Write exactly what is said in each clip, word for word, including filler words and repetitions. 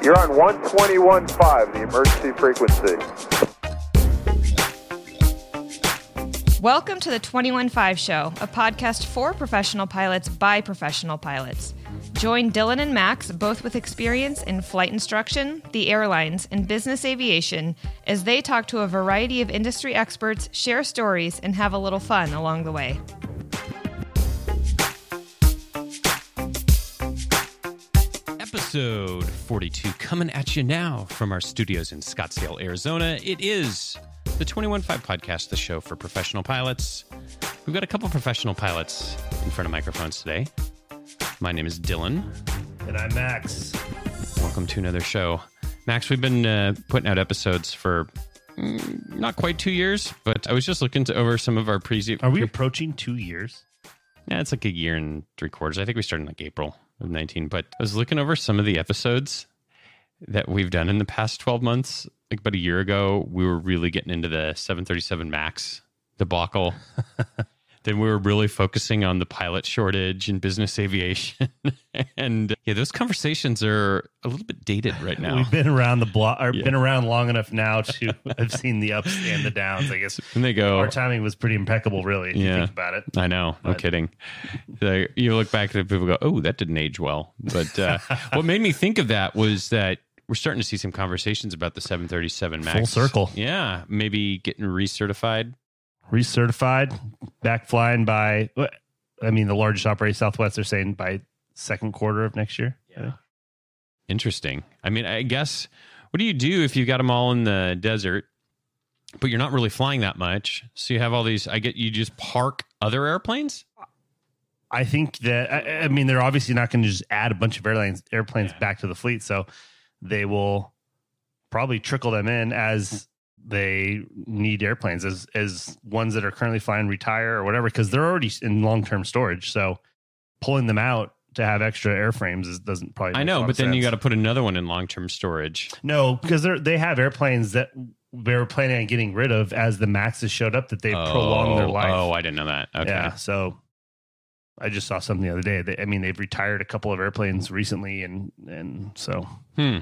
You're on one twenty-one point five, the emergency frequency. Welcome to the twenty-one point five Show, a podcast for professional pilots by professional pilots. Join Dylan and Max, both with experience in flight instruction, the airlines, and business aviation, as they talk to a variety of industry experts, share stories, and have a little fun along the way. Episode forty-two coming at you now from our studios in Scottsdale, Arizona. It is the twenty-one point five Podcast, the show for professional pilots. We've got a couple professional pilots in front of microphones today. My name is Dylan. And I'm Max. Welcome to another show. Max, we've been uh, putting out episodes for mm, not quite two years, but I was just looking to over some of our pre- Are we approaching two years? Yeah, it's like a year and three quarters. I think we started in like April of nineteen, but I was looking over some of the episodes that we've done in the past twelve months. Like about a year ago, we were really getting into the seven thirty-seven MAX debacle. Then we were really focusing on the pilot shortage in business aviation. And yeah, those conversations are a little bit dated right now. We've been around the block, or Yeah. been around long enough now to have seen the ups and the downs, I guess. And they go, Our timing was pretty impeccable, really, if Yeah. you think about it. I know, no But- kidding. Like, you look back at it, people go, oh, that didn't age well. But uh, what made me think of that was that we're starting to see some conversations about the seven thirty-seven MAX. Full circle. Yeah, maybe getting recertified. Recertified, back flying by, what- I mean, the largest operator, Southwest, they're saying by second quarter of next year. Yeah. Interesting. I mean, I guess, what do you do if you've got them all in the desert, but you're not really flying that much? So you have all these, I get, you just park other airplanes? I think that, I, I mean, they're obviously not going to just add a bunch of airlines, airplanes Yeah. back to the fleet. So they will probably trickle them in as they need airplanes, as as ones that are currently flying retire or whatever, because they're already in long-term storage. So pulling them out to have extra airframes is, doesn't probably make I a know, lot but of then you sense. got to put another one in long-term storage. No, because they they have airplanes that they were planning on getting rid of as the Maxes showed up, that they oh, prolonged their life. Oh, I didn't know that. Okay. Yeah, so I just saw something the other day. They, I mean, they've retired a couple of airplanes recently, and and so Hmm.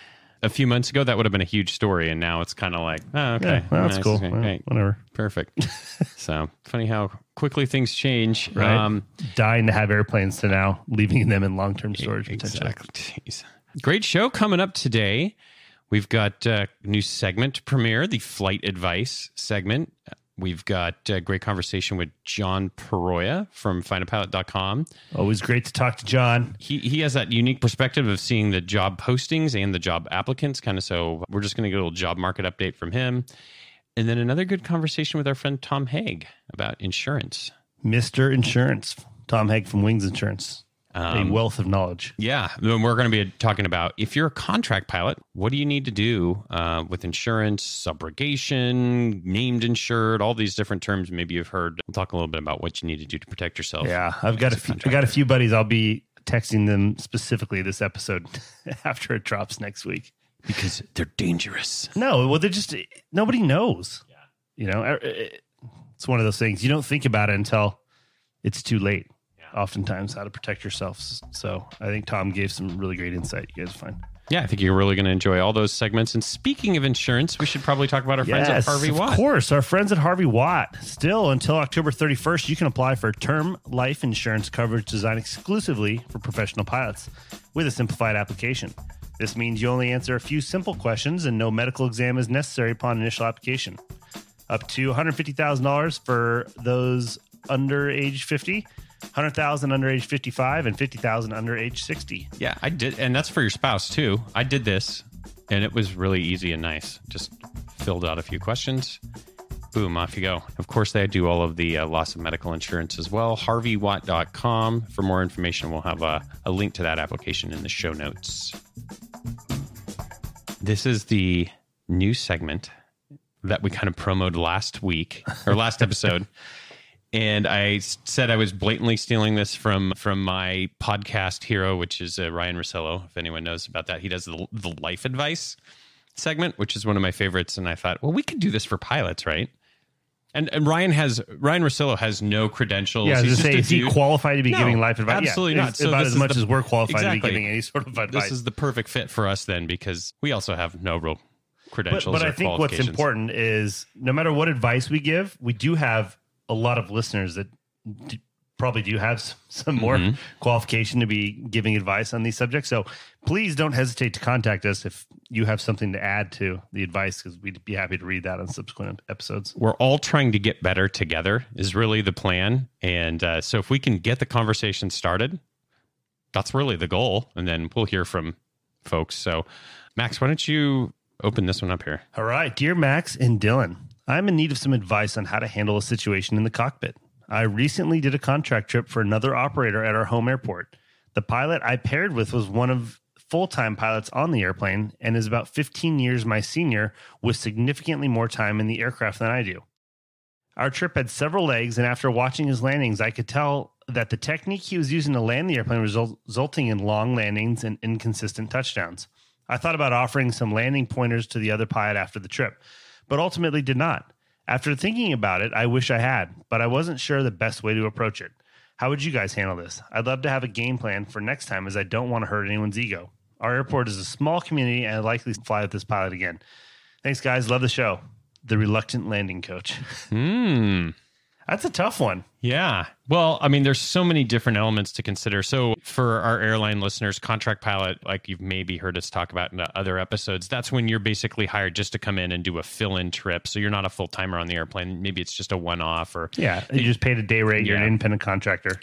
A few months ago, that would have been a huge story, and now it's kind of like, oh, okay, yeah, well, that's Nice. cool. Okay, Well, great. whatever. Perfect. So funny how quickly things change. Right. Um, Dying to have airplanes to now leaving them in long-term storage potentially. exactly. Jeez. Great show coming up today. We've got a new segment to premiere, the Flight Advice segment. We've got a great conversation with John Peroya from find a pilot dot com. Always great to talk to John. He he has that unique perspective of seeing the job postings and the job applicants, kind of. So we're just going to get a little job market update from him. And then another good conversation with our friend Tom Haig about insurance. Mister Insurance, Tom Haig from Wings Insurance. Um, a wealth of knowledge. Yeah, then we're going to be talking about if you're a contract pilot, what do you need to do uh, with insurance, subrogation, named insured, all these different terms maybe you've heard. We'll talk a little bit about what you need to do to protect yourself. Yeah, I've got a as a few, I got a contractor. few buddies. I'll be texting them specifically this episode after it drops next week. Because they're dangerous. No, well, they're just, nobody knows. Yeah. You know, uh, it's one of those things. You don't think about it until it's too late. Oftentimes, how to protect yourself. So I think Tom gave some really great insight. You guys are fine. Yeah, I think you're really going to enjoy all those segments. And speaking of insurance, we should probably talk about our friends at Harvey Watt. Of course, our friends at Harvey Watt. Still, until October thirty-first, you can apply for term life insurance coverage designed exclusively for professional pilots with a simplified application. This means you only answer a few simple questions and no medical exam is necessary upon initial application. Up to one hundred fifty thousand dollars for those under age fifty. one hundred thousand dollars under age fifty-five and fifty thousand dollars under age sixty. Yeah, I did. And that's for your spouse, too. I did this, and it was really easy and nice. Just filled out a few questions. Boom, off you go. Of course, they do all of the uh, loss of medical insurance as well. harvey watt dot com. For more information, we'll have a, a link to that application in the show notes. This is the new segment that we kind of promoted last week, or last episode. And I said I was blatantly stealing this from from my podcast hero, which is uh, Ryan Rossello, if anyone knows about that. He does the, the life advice segment, which is one of my favorites. And I thought, well, we could do this for pilots, right? And and Ryan has Ryan Russillo has no credentials. Yeah, I was He's to just say, a is he dude. qualified to be No, giving life advice? Absolutely Yeah, not. it's So about this as is much the- as we're qualified exactly. to be giving any sort of advice. This is the perfect fit for us then, because we also have no real credentials. But, but or I think what's qualifications. important is no matter what advice we give, we do have a lot of listeners that d- probably do have some, some more Mm-hmm. qualification to be giving advice on these subjects. So please don't hesitate to contact us if you have something to add to the advice, because we'd be happy to read that on subsequent episodes. We're all trying to get better together is really the plan. And uh, so if we can get the conversation started, that's really the goal. And then we'll hear from folks. So Max, why don't you open this one up here? All right. Dear Max and Dylan, I'm in need of some advice on how to handle a situation in the cockpit. I recently did a contract trip for another operator at our home airport. The pilot I paired with was one of full-time pilots on the airplane and is about fifteen years my senior with significantly more time in the aircraft than I do. Our trip had several legs, and after watching his landings, I could tell that the technique he was using to land the airplane was result- resulting in long landings and inconsistent touchdowns. I thought about offering some landing pointers to the other pilot after the trip, but ultimately did not. After thinking about it, I wish I had, but I wasn't sure the best way to approach it. How would you guys handle this? I'd love to have a game plan for next time, as I don't want to hurt anyone's ego. Our airport is a small community, and I'd likely fly with this pilot again. Thanks, guys. Love the show. The reluctant landing coach. Hmm. That's a tough one. Yeah. Well, I mean, there's so many different elements to consider. So for our airline listeners, contract pilot, like you've maybe heard us talk about in other episodes, that's when you're basically hired just to come in and do a fill-in trip. So you're not a full-timer on the airplane. Maybe it's just a one-off, or Yeah, you just paid a day rate. You're Yeah. an independent contractor.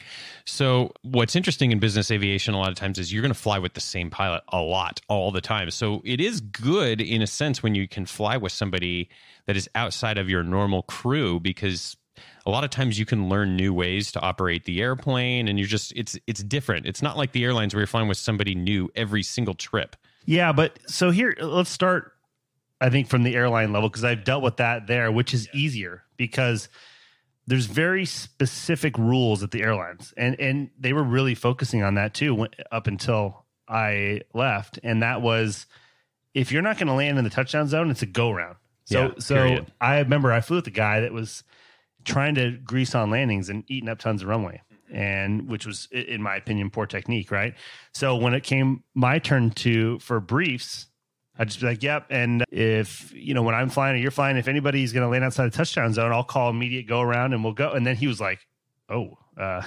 So what's interesting in business aviation a lot of times is you're going to fly with the same pilot a lot, all the time. So it is good in a sense when you can fly with somebody that is outside of your normal crew, because a lot of times you can learn new ways to operate the airplane, and you're just, it's it's different. It's not like the airlines where you're flying with somebody new every single trip. Yeah, but so here, let's start, I think, from the airline level, because I've dealt with that there, which is easier because there's very specific rules at the airlines. And, and they were really focusing on that too when, up until I left. And that was, if you're not going to land in the touchdown zone, it's a go round. So, Yeah, so period. I remember I flew with a guy that was trying to grease on landings and eating up tons of runway, and which was, i- in my opinion, poor technique, right? So when it came my turn to for briefs, I'd just be like, yep. And if, you know, when I'm flying or you're flying, if anybody's going to land outside the touchdown zone, I'll call immediate go around and we'll go. And then he was like, oh, uh,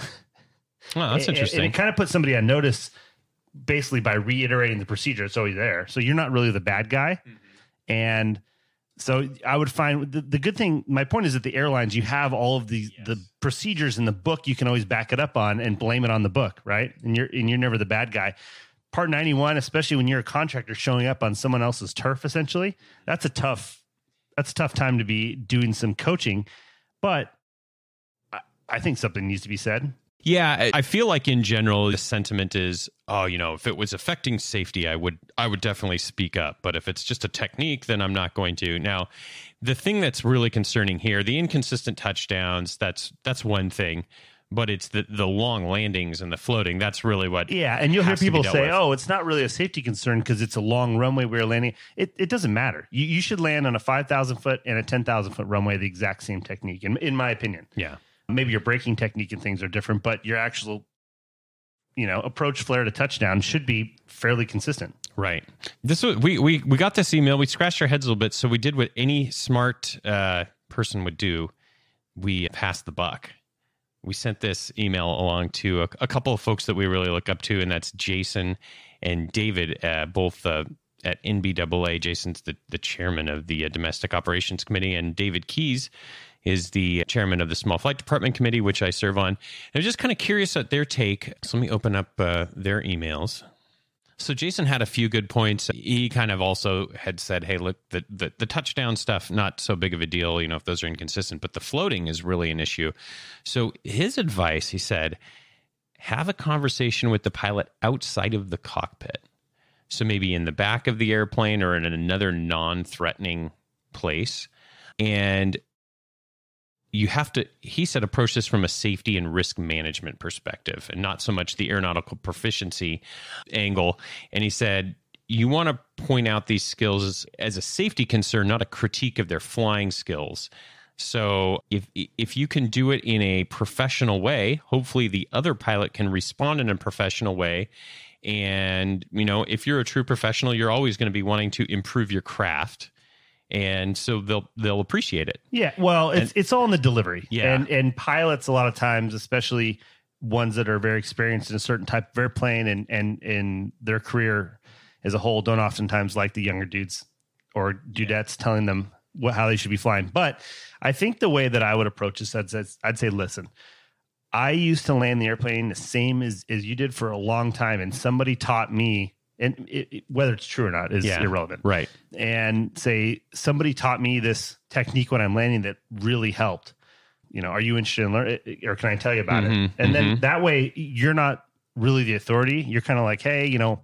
Oh, that's and- interesting. And it kind of put somebody on notice basically by reiterating the procedure. It's always there. So you're not really the bad guy. And so I would find the, the good thing, my point is that the airlines, you have all of the, the procedures in the book, you can always back it up on and blame it on the book, right? And you're, and you're never the bad guy. Part ninety-one, especially when you're a contractor showing up on someone else's turf, essentially, that's a tough, that's a tough time to be doing some coaching. But I, I think something needs to be said. Yeah, I I feel like in general the sentiment is, oh, you know, if it was affecting safety, I would I would definitely speak up. But if it's just a technique, then I'm not going to. Now, the thing that's really concerning here, the inconsistent touchdowns, that's that's one thing. But it's the the long landings and the floating. That's really what. Yeah, and you'll hear has to be people dealt say, with. "Oh, it's not really a safety concern because it's a long runway we're landing." It it doesn't matter. You you should land on a five thousand foot and a ten thousand foot runway the exact same technique, in in my opinion. Yeah. Maybe your braking technique and things are different, but your actual, you know, approach flare to touchdown should be fairly consistent. Right. This was, we we we got this email. We scratched our heads a little bit, so we did what any smart uh, person would do. We passed the buck. We sent this email along to a, a couple of folks that we really look up to, and that's Jason and David, uh, both uh, at N B A A. Jason's the, the chairman of the uh, Domestic Operations Committee, and David Keys is the chairman of the Small Flight Department Committee, which I serve on. I was just kind of curious at their take. So let me open up uh, their emails. So Jason had a few good points. He kind of also had said, hey, look, the, the, the touchdown stuff, not so big of a deal, you know, if those are inconsistent, but the floating is really an issue. So his advice, he said, have a conversation with the pilot outside of the cockpit. So maybe in the back of the airplane or in another non-threatening place. And you have to, he said, approach this from a safety and risk management perspective and not so much the aeronautical proficiency angle. And he said, you want to point out these skills as, as a safety concern, not a critique of their flying skills. So if if you can do it in a professional way, hopefully the other pilot can respond in a professional way. And, you know, if you're a true professional, you're always going to be wanting to improve your craft. And so they'll they'll appreciate it. Yeah, well, it's and, it's all in the delivery. Yeah. And and pilots a lot of times, especially ones that are very experienced in a certain type of airplane and and in their career as a whole, don't oftentimes like the younger dudes or dudettes yeah. telling them what, how they should be flying. But I think the way that I would approach this, I'd, I'd say, listen, I used to land the airplane the same as, as you did for a long time. And somebody taught me, and it, it, whether it's true or not is yeah, irrelevant. Right. And say, somebody taught me this technique when I'm landing that really helped. You know, are you interested in learning, or can I tell you about mm-hmm, it? And mm-hmm. then that way you're not really the authority. You're kind of like, hey, you know,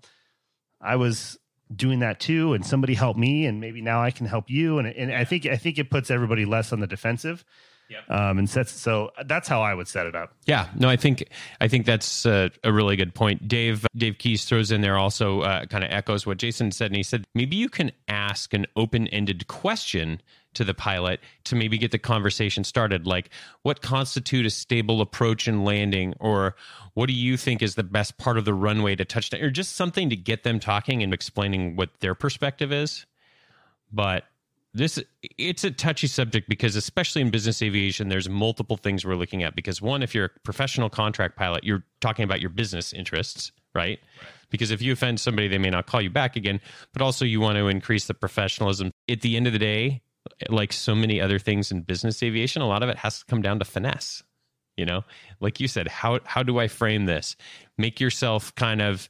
I was doing that too, and somebody helped me, and maybe now I can help you. And and I think I think it puts everybody less on the defensive. Yep. Um, and sets so that's how I would set it up. Yeah, no, I think I think that's a, a really good point. Dave Dave Keys throws in there also uh, kind of echoes what Jason said, and he said maybe you can ask an open-ended question to the pilot to maybe get the conversation started, like what constitute a stable approach and landing, or what do you think is the best part of the runway to touchdown, or just something to get them talking and explaining what their perspective is. But this it's a touchy subject because especially in business aviation, there's multiple things we're looking at. Because one, if you're a professional contract pilot, you're talking about your business interests, right? right? Because if you offend somebody, they may not call you back again. But also you want to increase the professionalism. At the end of the day, like so many other things in business aviation, a lot of it has to come down to finesse. You know, like you said, how how do I frame this? Make yourself kind of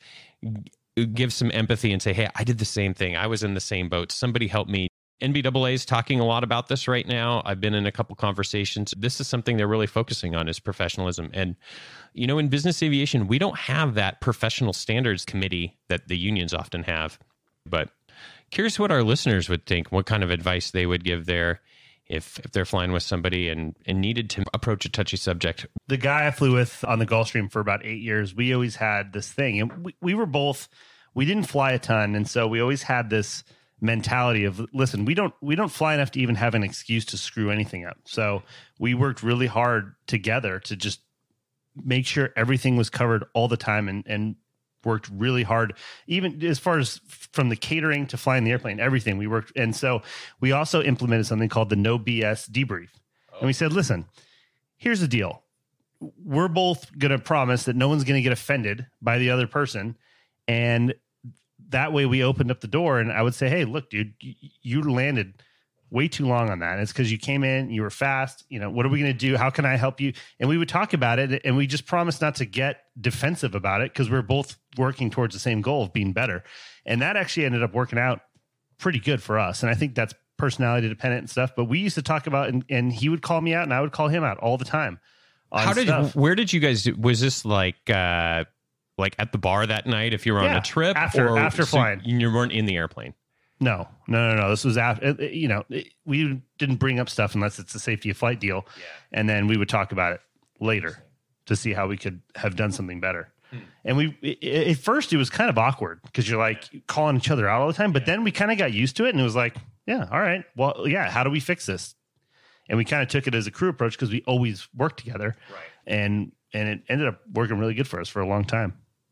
give some empathy and say, hey, I did the same thing. I was in the same boat. Somebody helped me. N B A A is talking a lot about this right now. I've been in a couple conversations. This is something they're really focusing on is professionalism. And, you know, in business aviation, we don't have that professional standards committee that the unions often have. But curious what our listeners would think, what kind of advice they would give there if if they're flying with somebody and, and needed to approach a touchy subject. The guy I flew with on the Gulfstream for about eight years, we always had this thing. And we, we were both, we didn't fly a ton. And so we always had this mentality of, listen, we don't we don't fly enough to even have an excuse to screw anything up. So we worked really hard together to just make sure everything was covered all the time, and and worked really hard, even as far as from the catering to flying the airplane, everything we worked. And so we also implemented something called the no B S debrief. Oh. And we said, listen, here's the deal. We're both going to promise that no one's going to get offended by the other person. And that way we opened up the door, and I would say, hey, look, dude, you, you landed way too long on that. And it's because you came in, you were fast. You know, what are we going to do? How can I help you? And we would talk about it, and we just promised not to get defensive about it because we're both working towards the same goal of being better. And that actually ended up working out pretty good for us. And I think that's personality dependent and stuff. But we used to talk about, and, and he would call me out, and I would call him out all the time. How did, stuff. where did you guys, was this like, uh, like at the bar that night if you were on yeah, a trip after, or after so flying? You weren't in the airplane. No, no, no, no. This was after, you know, we didn't bring up stuff unless it's a safety of flight deal. Yeah. And then we would talk about it later to see how we could have done something better. Hmm. And we, it, at first it was kind of awkward because you're like yeah. calling each other out all the time, but yeah. then we kind of got used to it, and it was like, yeah, all right, well, yeah, how do we fix this? And we kind of took it as a crew approach because we always worked together. Right. And, and it ended up working really good for us for a long time.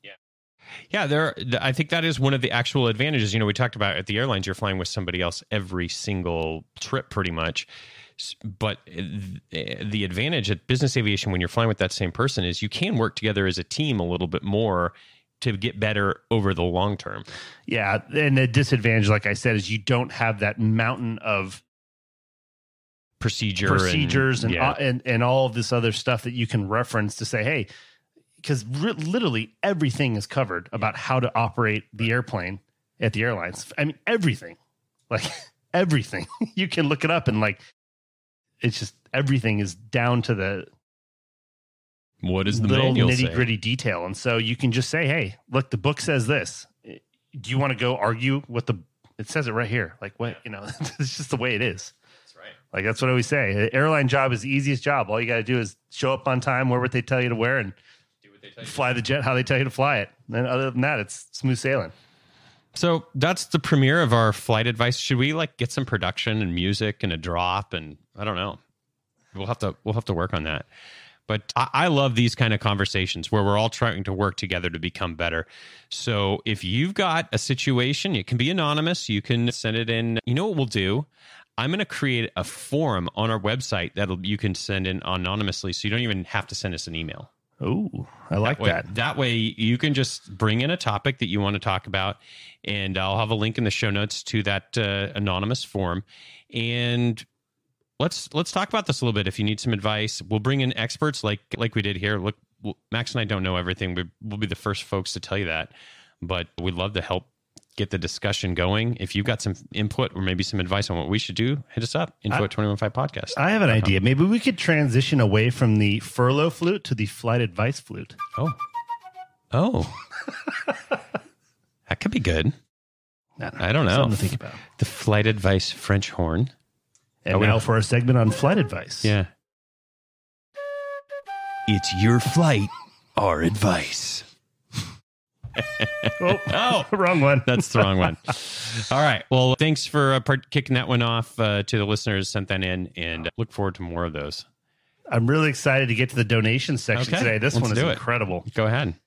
Yeah, there. I think that is one of the actual advantages. You know, we talked about at the airlines, you're flying with somebody else every single trip pretty much. But the advantage at business aviation when you're flying with that same person is you can work together as a team a little bit more to get better over the long term. Yeah, and the disadvantage, like I said, is you don't have that mountain of procedure procedures and and, yeah. and, and all of this other stuff that you can reference to say, hey, because re- literally everything is covered about how to operate the airplane at the airlines. I mean, everything, like everything. You can look it up, and like, it's just everything is down to the what is the little nitty gritty detail. And so you can just say, hey, look, the book says this. Do you want to go argue what the, it says it right here. Like what, you know, it's just the way it is. That's right. Like, that's what I always say. The airline job is the easiest job. All you got to do is show up on time, wear what they tell you to wear, and fly the jet how they tell you to fly it. And then other than that, it's smooth sailing. So that's the premiere of our flight advice. Should we like get some production and music and a drop and I don't know? we'll have to we'll have to work on that. But I, I love these kind of conversations where we're all trying to work together to become better. So if you've got a situation, it can be anonymous. You can send it in. You know what we'll do? I'm going to create a forum on our website that you can send in anonymously, so you don't even have to send us an email. Oh, I like that way, that. That way you can just bring in a topic that you want to talk about, and I'll have a link in the show notes to that uh, anonymous form. And let's let's talk about this a little bit. If you need some advice, we'll bring in experts like like we did here. Look, Max and I don't know everything. We, we'll be the first folks to tell you that, but we'd love to help get the discussion going. If you've got some input or maybe some advice on what we should do, hit us up. Info at twenty-one five podcast. I have an idea. Maybe we could transition away from the furlough flute to the flight advice flute. Oh. Oh. That could be good. I don't know. I don't know. Something to think about. The flight advice French horn. And Oh, now yeah. for our segment on flight advice. Yeah. It's your flight, our advice. Oh, Oh, wrong one. that's the wrong one. All right. Well, thanks for uh, part- kicking that one off uh, to the listeners sent that in, and look forward to more of those. I'm really excited to get to the donation section Okay, today. This let's one is do it. incredible. Go ahead.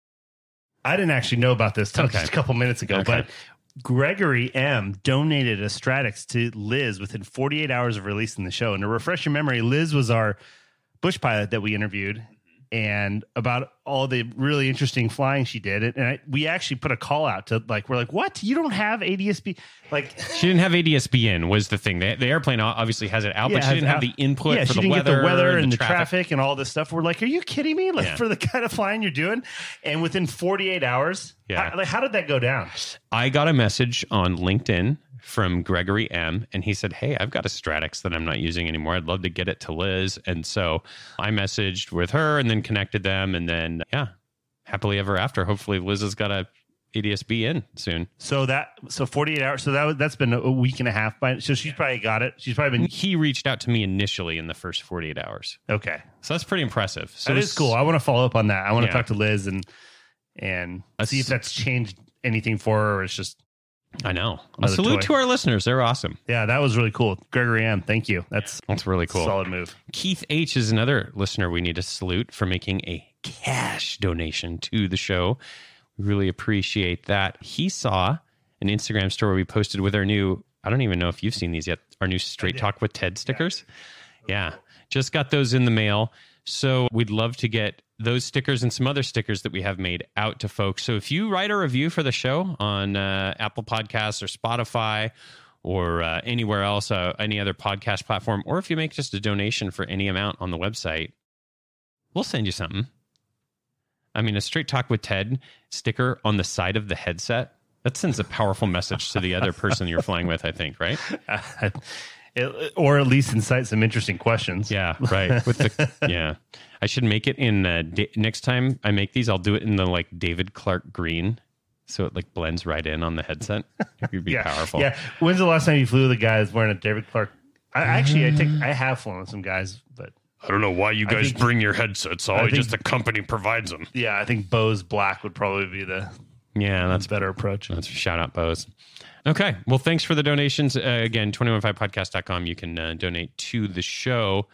I didn't actually know about this till Okay. just a couple minutes ago, Okay. but Gregory M. donated a Stratix to Liz within forty-eight hours of releasing the show. And to refresh your memory, Liz was our bush pilot that we interviewed, and about all the really interesting flying she did. And I, we actually put a call out to, like, we're like, what? You don't have A D S B? Like, She didn't have A D S B in was the thing. The, the airplane obviously has it out, Yeah, but she has didn't have out- the input yeah, for she the didn't weather, get the weather and the traffic. traffic and all this stuff. We're like, are you kidding me? Like, Yeah. for the kind of flying you're doing? And within forty-eight hours, Yeah. how, like, how did that go down? I got a message on LinkedIn from Gregory M, and he said, hey, I've got a Stratix that I'm not using anymore. I'd love to get it to Liz. And so I messaged with her and then connected them. And then, yeah, happily ever after. Hopefully Liz has got a A D S B in soon. So that, so forty-eight hours. So that was, that's been a week and a half by, so she's probably got it. She's probably been, He reached out to me initially in the first forty-eight hours. okay. So that's pretty impressive. So That is cool. I want to follow up on that. I want to Yeah. talk to Liz and, and A see if s- that's changed anything for her, or it's just, I know. A Another salute toy. to our listeners. They're awesome. yeah, that was really cool. Gregory M. Thank you. That's That's really a cool. solid move. Keith H is another listener we need to salute for making a cash donation to the show. We really appreciate that. He saw an Instagram story we posted with our new, I don't even know if you've seen these yet, our new Straight Talk with Ted stickers. Yeah, just got those in the mail. So we'd love to get those stickers and some other stickers that we have made out to folks. So if you write a review for the show on uh, Apple Podcasts or Spotify or uh, anywhere else, uh, any other podcast platform, or if you make just a donation for any amount on the website, we'll send you something. I mean, a Straight Talk with Ted sticker on the side of the headset, that sends a powerful message to the other person you're flying with, I think, right? It- or at least incite some interesting questions. Yeah, right. With the yeah, I should make it in uh, da- next time I make these. I'll do it in the like David Clark green, so it like blends right in on the headset. It would be yeah, powerful. Yeah. When's the last time you flew with a guy that's wearing a David Clark? I actually, I take, I have flown with some guys, but I don't know why you I think- bring your headsets. I Always think- just the company provides them. yeah, I think Bose Black would probably be the Yeah, that's that's better approach. That's shout out, Bose. Okay. Well, thanks for the donations. Uh, again, twenty-one five podcast dot com. You can uh, donate to the show.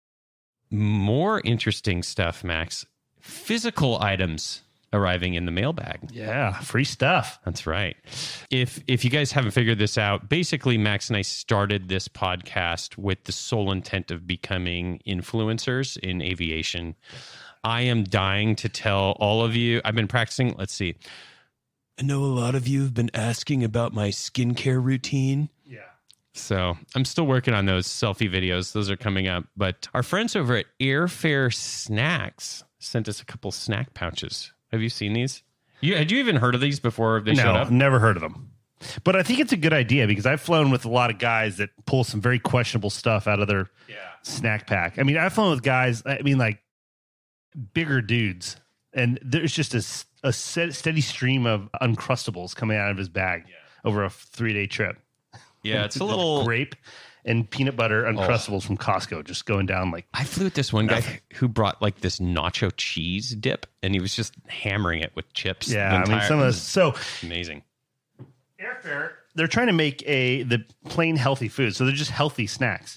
More interesting stuff, Max. Physical items arriving in the mailbag. Yeah, free stuff. That's right. If if you guys haven't figured this out, basically Max and I started this podcast with the sole intent of becoming influencers in aviation. I am dying to tell all of you. I've been practicing. Let's see. I know a lot of you have been asking about my skincare routine. Yeah. So I'm still working on those selfie videos. Those are coming up. But our friends over at Airfare Snacks sent us a couple snack pouches. Have you seen these? You, had you even heard of these before they showed No, up? never heard of them. But I think it's a good idea because I've flown with a lot of guys that pull some very questionable stuff out of their snack pack. I mean, I've flown with guys, I mean, like bigger dudes, and there's just a, s- a se- steady stream of Uncrustables coming out of his bag over a three day trip. Yeah, it's a little. Grape and peanut butter Uncrustables from Costco just going down like, I flew with this one guy Nothing. who brought like this nacho cheese dip, and he was just hammering it with chips. yeah, the I mean, entire- some it of was this. So, amazing. Airfare, they're trying to make a the plain healthy food. So they're just healthy snacks. Right.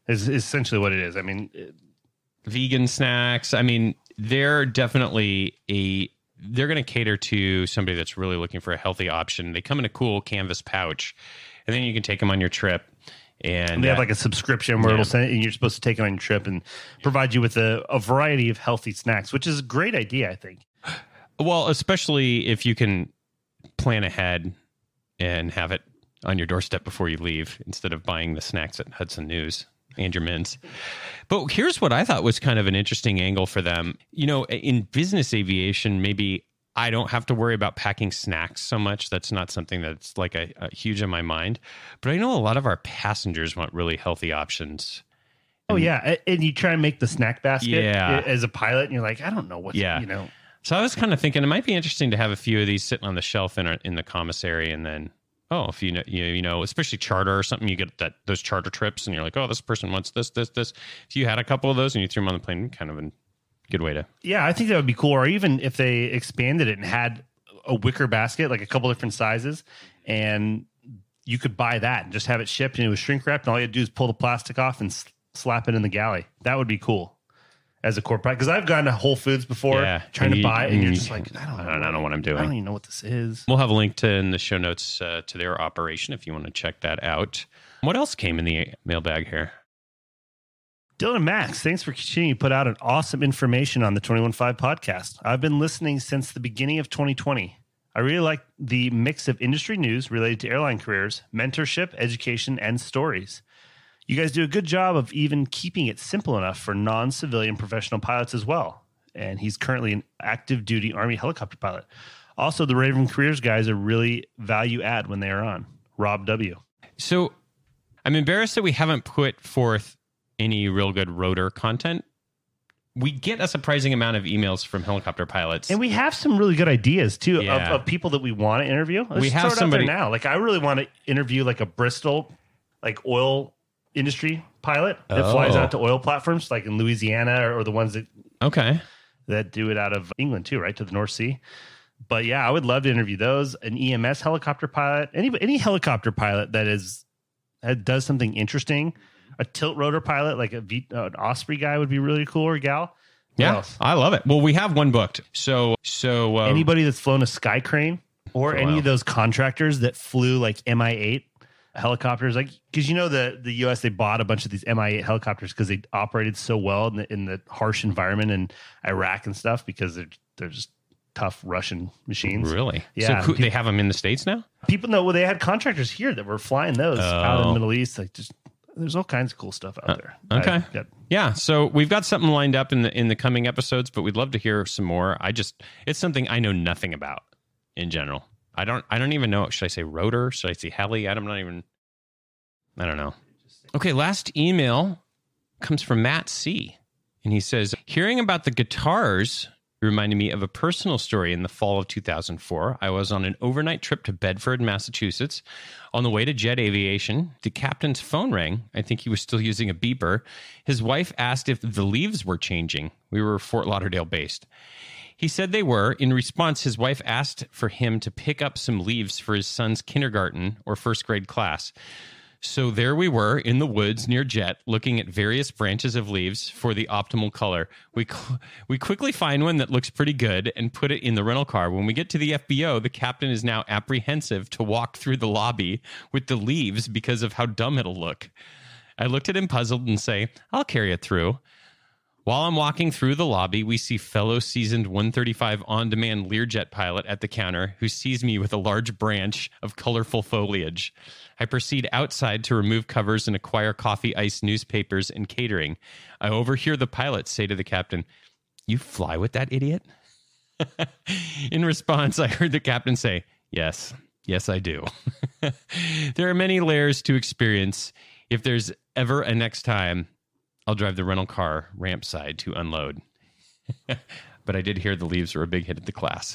Is, is essentially what it is. I mean, it, vegan snacks. I mean, they're definitely a. They're going to cater to somebody that's really looking for a healthy option. They come in a cool canvas pouch, and then you can take them on your trip. And, and they uh, have like a subscription where yeah. it'll send, and you're supposed to take it on your trip and provide you with a, a variety of healthy snacks, which is a great idea, I think. Well, especially if you can plan ahead and have it on your doorstep before you leave instead of buying the snacks at Hudson News and your mints. But here's what I thought was kind of an interesting angle for them. You know, in business aviation, maybe I don't have to worry about packing snacks so much. That's not something that's like a, a huge in my mind. But I know a lot of our passengers want really healthy options. Oh, yeah. And you try and make the snack basket Yeah. as a pilot, and you're like, I don't know what, Yeah. you know. So I was kind of thinking it might be interesting to have a few of these sitting on the shelf in a, in the commissary, and then oh, if you know, you, you know, especially charter or something, you get that those charter trips, and you're like, oh, this person wants this, this, this. If you had a couple of those and you threw them on the plane, kind of a good way to. Yeah, I think that would be cool. Or even if they expanded it and had a wicker basket, like a couple different sizes, and you could buy that and just have it shipped, and it was shrink wrapped, and all you had to do is pull the plastic off and s- slap it in the galley. That would be cool. As a core product, because I've gone to Whole Foods before Yeah, trying and to you- buy it, and and you're you- just like, I don't know. I don't, I don't know what I'm I don't doing. even know what this is. We'll have a link to in the show notes uh, to their operation if you want to check that out. What else came in the mailbag here? Dylan and Max, thanks for continuing to put out an awesome information on the twenty-one five podcast. I've been listening since the beginning of twenty twenty. I really like the mix of industry news related to airline careers, mentorship, education, and stories. You guys do a good job of even keeping it simple enough for non-civilian professional pilots as well. And he's currently an active duty Army helicopter pilot. Also, the Raven Careers guys are really value add when they are on. Rob W. So I'm embarrassed that we haven't put forth any real good rotor content. We get a surprising amount of emails from helicopter pilots. And we have some really good ideas too Yeah. of, of people that we want to interview. Let's We have throw it out somebody- there now. Like I really want to interview like a Bristol, like oil industry pilot that Oh. flies out to oil platforms, like in Louisiana, or, or the ones that Okay. that do it out of England too, right to the North Sea. But yeah, I would love to interview those. An E M S helicopter pilot, any any helicopter pilot that is that does something interesting. A tilt rotor pilot, like a v, uh, an Osprey guy, would be really cool, or gal. What Yeah, else? I love it. Well, we have one booked. So, so uh, Anybody that's flown a Sky Crane, or For a any while. of those contractors that flew like M I eight helicopters, like because you know the the U S they bought a bunch of these M I eight helicopters because they operated so well in the, in the harsh environment in Iraq and stuff, because they're they're just tough Russian machines. really, Yeah. So cool, they have them in the States now. People know, well, they had contractors here that were flying those out in Oh. the Middle East. Like just there's all kinds of cool stuff out there. okay. I got- Yeah, so we've got something lined up in the in the coming episodes, but we'd love to hear some more. I just it's something I know nothing about in general. I don't I don't even know. Should I say rotor? Should I say heli? I'm not even. I don't know. Okay, last email comes from Matt C, and he says, "Hearing about the guitars reminded me of a personal story. In the fall of two thousand four, I was on an overnight trip to Bedford, Massachusetts. On the way to Jet Aviation, the captain's phone rang. I think he was still using a beeper. His wife asked if the leaves were changing. We were Fort Lauderdale based. He said they were. In response, his wife asked for him to pick up some leaves for his son's kindergarten or first grade class. So there we were in the woods near Jet, looking at various branches of leaves for the optimal color. We cl- we quickly find one that looks pretty good and put it in the rental car. When we get to the F B O, the captain is now apprehensive to walk through the lobby with the leaves because of how dumb it'll look. I looked at him puzzled and say, I'll carry it through. While I'm walking through the lobby, we see fellow seasoned one thirty-five on-demand Learjet pilot at the counter who sees me with a large branch of colorful foliage. I proceed outside to remove covers and acquire coffee, ice, newspapers, and catering. I overhear the pilot say to the captain, "You fly with that idiot?" In response, I heard the captain say, "Yes, yes, I do." There are many layers to experience. If there's ever a next time, I'll drive the rental car ramp side to unload. But I did hear the leaves were a big hit at the class.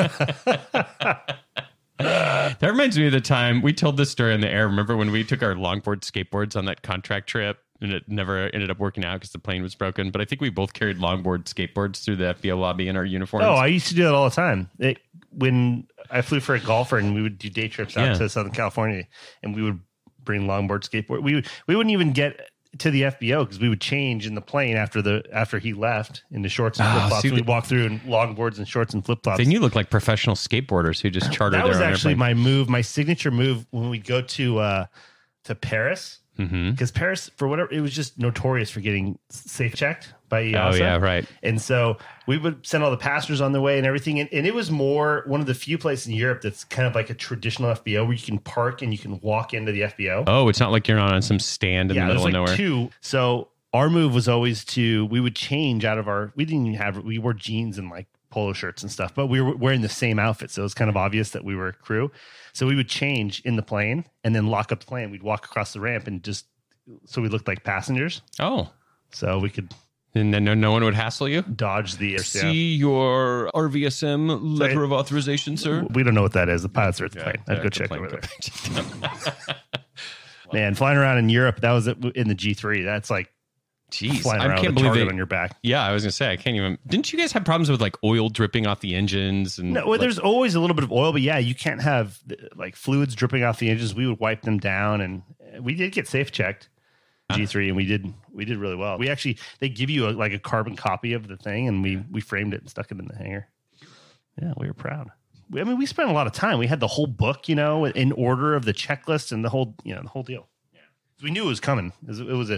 That reminds me of the time we told this story on the air. Remember when we took our longboard skateboards on that contract trip and it never ended up working out because the plane was broken? But I think we both carried longboard skateboards through the F B O lobby in our uniforms. Oh, I used to do that all the time. It, when I flew for a golfer and we would do day trips out Yeah. to Southern California, and we would bring longboard skateboard. We would, we wouldn't even get to the F B O because we would change in the plane after the after he left into shorts and Oh, flip flops. see, We'd walk through in longboards and shorts and flip flops. Then you look like professional skateboarders who just chartered That their was own actually airplane. my move, my signature move when we'd go to uh, to Paris. Mhm. Because Paris, for whatever, it was just notorious for getting safe checked by E A S A. Oh, yeah, right. And so we would send all the passengers on their way and everything. And, and it was more one of the few places in Europe that's kind of like a traditional F B O where you can park and you can walk into the F B O. Oh, it's not like you're not on some stand in yeah, the there's middle like of nowhere. two. So our move was always to, we would change out of our, we didn't even have, we wore jeans and like polo shirts and stuff, but we were wearing the same outfit. So it was kind of obvious that we were crew. So we would change in the plane and then lock up the plane. We'd walk across the ramp and just, so we looked like passengers. Oh, So we could and then no, no one would hassle you? dodge the air. See your R V S M letter Sorry. of authorization, sir. We don't know what that is. The pilots are at the plane. I'd Yeah, go the check plane over go there. back. Man, flying around in Europe, that was in the G three. That's like Jeez, flying I around can't with a believe target it. on your back. Yeah, I was gonna say I can't even. Didn't you guys have problems with like oil dripping off the engines? And No, well, like- there's always a little bit of oil, but yeah, you can't have like fluids dripping off the engines. We would wipe them down, and we did get safe checked G three, and we did we did really well. We actually they give you a, like a carbon copy of the thing, and we we framed it and stuck it in the hangar. Yeah, we were proud. We, I mean, we spent a lot of time. We had the whole book, you know, in order of the checklist and the whole you know the whole deal. Yeah, we knew it was coming. It was, it was a.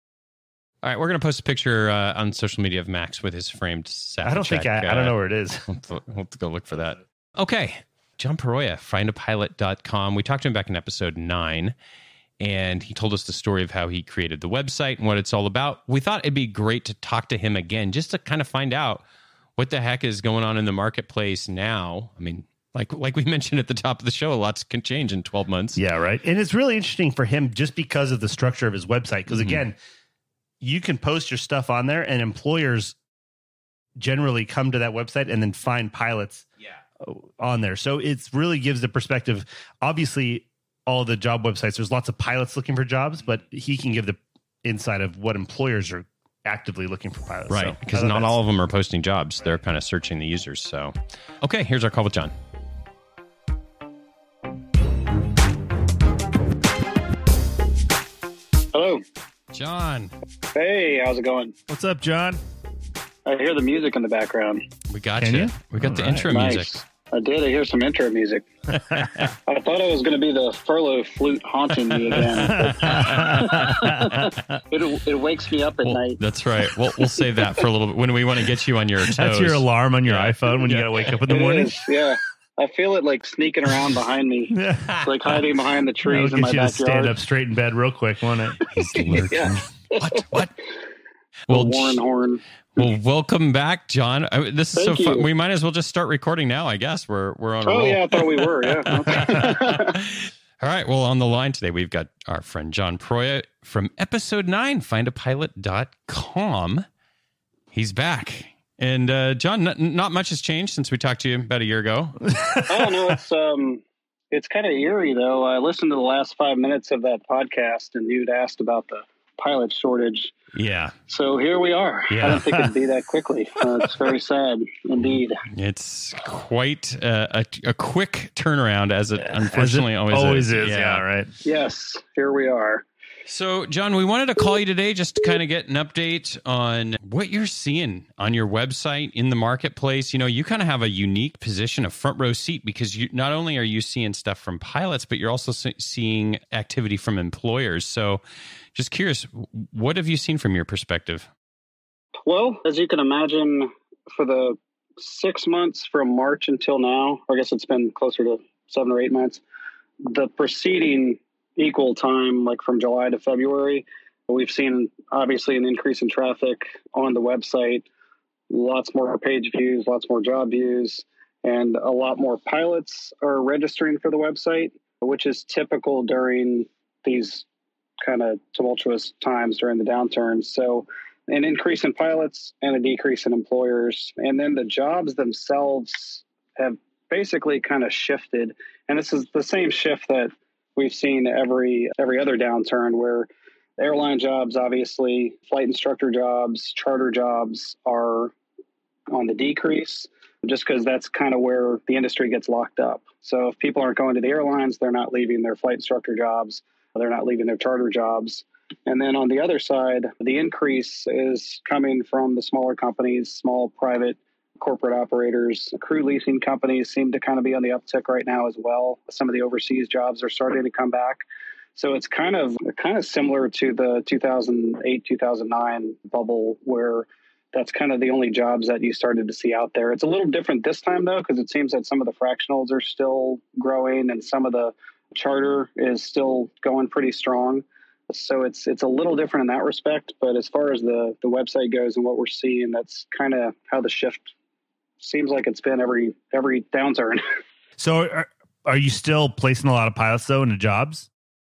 All right, we're gonna post a picture uh, on social media of Max with his framed. I don't think I, I don't know where it is. We'll have, to, we'll have to go look for that. Okay. John Peroya, find a pilot dot com. We talked to him back in episode nine, and he told us the story of how he created the website and what it's all about. We thought it'd be great to talk to him again just to kind of find out what the heck is going on in the marketplace now. I mean, like like we mentioned at the top of the show, lots can change in twelve months. Yeah, right. And it's really interesting for him just because of the structure of his website. Because Mm-hmm. again, you can post your stuff on there, and employers generally come to that website and then find pilots on there. So it really gives the perspective. Obviously, all the job websites, there's lots of pilots looking for jobs, but he can give the insight of what employers are actively looking for pilots. Right, So, because I thought not that's- all of them are posting jobs. They're kind of searching the users. So, okay, here's our call with John. Hello. John, Hey, how's it going? What's up, John? I hear the music in the background. we got Can you. you? We got the All right. intro Nice. music. I did. I hear some intro music. I thought it was going to be the furlough flute haunting me again. it, it wakes me up at Well, night. that's right. We'll we'll save that for a little bit when we want to get you on your toes. That's your alarm on your Yeah. iPhone when you got to wake up in the It morning. is, yeah. I feel it like sneaking around behind me, It's like hiding behind the trees That'll in my get you to stand backyard. up straight in bed real quick, won't it? He's lurking. Yeah. What? What? The Well, Warren Horn. well, welcome back, John. I, this is Thank so fun. you. We might as well just start recording now. I guess we're we're on. A Oh, roll. yeah. I thought we were. Yeah. Okay. All right. Well, on the line today, we've got our friend John Peroya from episode nine, find a pilot dot com. He's back. And uh, John, not, not much has changed since we talked to you about a year ago. Oh no, it's um, it's kind of eerie though. I listened to the last five minutes of that podcast, and you'd asked about the pilot shortage. Yeah. So here we are. Yeah. I didn't think it'd be that quickly. Uh, it's very sad indeed. It's quite uh, a, a quick turnaround, as it unfortunately As it always, always is. Yeah, right. Yes, here we are. So, John, we wanted to call you today just to kind of get an update on what you're seeing on your website in the marketplace. You know, you kind of have a unique position, a front row seat, because you not only are you seeing stuff from pilots, but you're also se- seeing activity from employers. So, just curious, what have you seen from your perspective? Well, as you can imagine, for the six months from March until now, or I guess it's been closer to seven or eight months, the preceding equal time, like from July to February, we've seen obviously an increase in traffic on the website, lots more page views, lots more job views, and a lot more pilots are registering for the website, which is typical during these kind of tumultuous times during the downturn. So an increase in pilots and a decrease in employers. And then the jobs themselves have basically kind of shifted. And this is the same shift that we've seen every every other downturn, where airline jobs, obviously, flight instructor jobs, charter jobs are on the decrease, just because that's kind of where the industry gets locked up. So if people aren't going to the airlines, they're not leaving their flight instructor jobs, they're not leaving their charter jobs. And then on the other side, the increase is coming from the smaller companies, small private corporate operators. Crew leasing companies seem to kind of be on the uptick right now as well. Some of the overseas jobs are starting to come back. So it's kind of kind of similar to the two thousand eight, two thousand nine bubble, where that's kind of the only jobs that you started to see out there. It's a little different this time, though, because it seems that some of the fractionals are still growing and some of the charter is still going pretty strong. So it's it's a little different in that respect. But as far as the, the website goes and what we're seeing, that's kind of how the shift seems like it's been every every downturn. So are, are you still placing a lot of pilots, though, into jobs?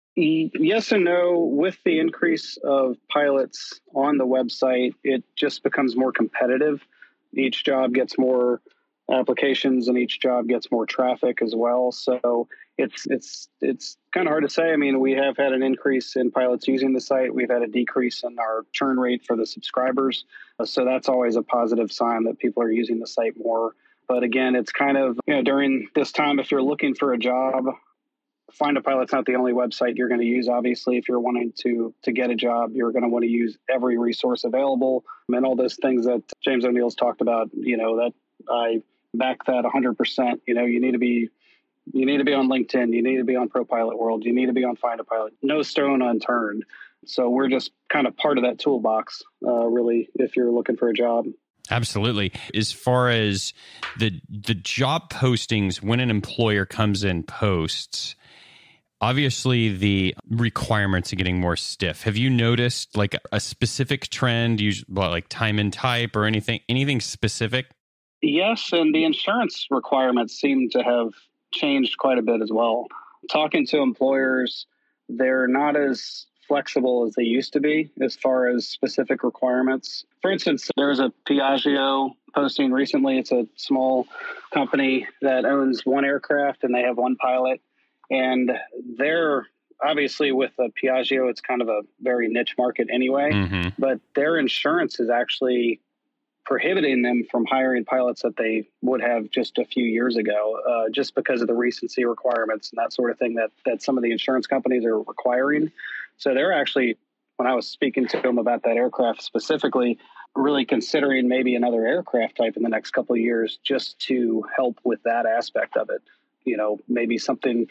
Yes and no. With the increase of pilots on the website, it just becomes more competitive. Each job gets more applications and each job gets more traffic as well. So it's it's it's kind of hard to say. I mean, we have had an increase in pilots using the site. We've had a decrease in our churn rate for the subscribers. So that's always a positive sign that people are using the site more. But again, it's kind of, you know, during this time, if you're looking for a job, Find a Pilot's not the only website you're going to use. Obviously, if you're wanting to to get a job, you're going to want to use every resource available and all those things that James O'Neill's talked about. You know, that I back that one hundred percent. You know, you need to be you need to be on LinkedIn. You need to be on ProPilot World. You need to be on Find a Pilot. No stone unturned. So we're just kind of part of that toolbox, uh, really, if you're looking for a job. Absolutely. As far as the the job postings, when an employer comes in posts, obviously the requirements are getting more stiff. Have you noticed like a specific trend, like time and type or anything, anything specific? Yes, and the insurance requirements seem to have changed quite a bit as well. Talking to employers, they're not as flexible as they used to be as far as specific requirements. For instance, there was a Piaggio posting recently. It's a small company that owns one aircraft and they have one pilot. And they're obviously with a Piaggio, it's kind of a very niche market anyway, mm-hmm. but their insurance is actually prohibiting them from hiring pilots that they would have just a few years ago, uh, just because of the recency requirements and that sort of thing that, that some of the insurance companies are requiring. So they're actually, when I was speaking to them about that aircraft specifically, really considering maybe another aircraft type in the next couple of years just to help with that aspect of it. You know, maybe something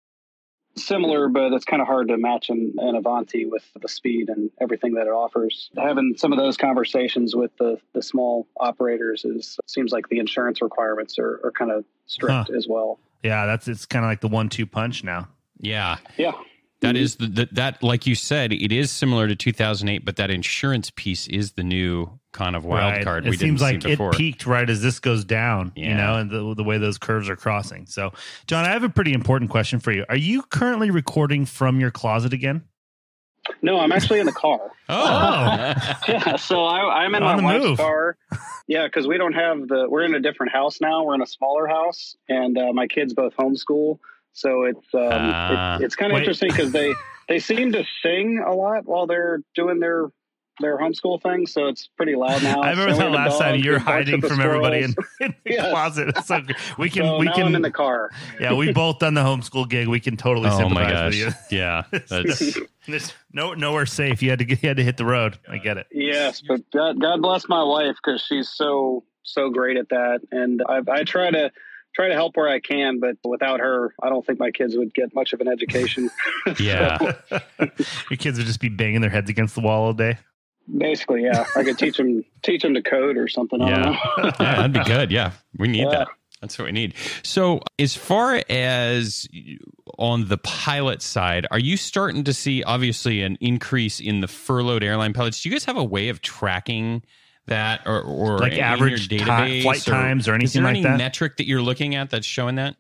similar, but it's kind of hard to match an, an Avanti with the speed and everything that it offers. Having some of those conversations with the, the small operators is seems like the insurance requirements are, are kind of strict huh. as well. Yeah, that's it's kind of like the one two punch now. Yeah. Yeah. That mm-hmm. is the, the, that, like you said, it is similar to two thousand eight, but that insurance piece is the new kind of wild right. card. It we seems didn't like see it peaked right as this goes down, yeah. you know, and the, the way those curves are crossing. So, John, I have a pretty important question for you. Are you currently recording from your closet again? No, I'm actually in the car. oh, yeah. So I, I'm in On my the wife's move. car. Yeah, because we don't have the. We're in a different house now. We're in a smaller house, and uh, my kids both homeschool. So it's um, uh, it, it's kind of wait. interesting because they they seem to sing a lot while they're doing their their homeschool thing. So it's pretty loud now. I remember so that last time you're hiding from everybody in, in the yes. closet. So we can so we now can I'm in the car. Yeah, we both done the homeschool gig. We can totally oh my sympathize gosh. with you. Yeah, that's There's no nowhere safe. You had to get, you had to hit the road. I get it. Yes, but God, God bless my wife because she's so so great at that, and I, I try to. try to help where I can, but without her, I don't think my kids would get much of an education. yeah. Your kids would just be banging their heads against the wall all day. Basically, yeah. I could teach them teach them to code or something. I Yeah. don't know. yeah, that'd be good. Yeah, we need Yeah. that. That's what we need. So as far as on the pilot side, are you starting to see obviously an increase in the furloughed airline pilots? Do you guys have a way of tracking that or, or like in average your database time, flight or, times or anything is there like any that? metric that you're looking at that's showing that?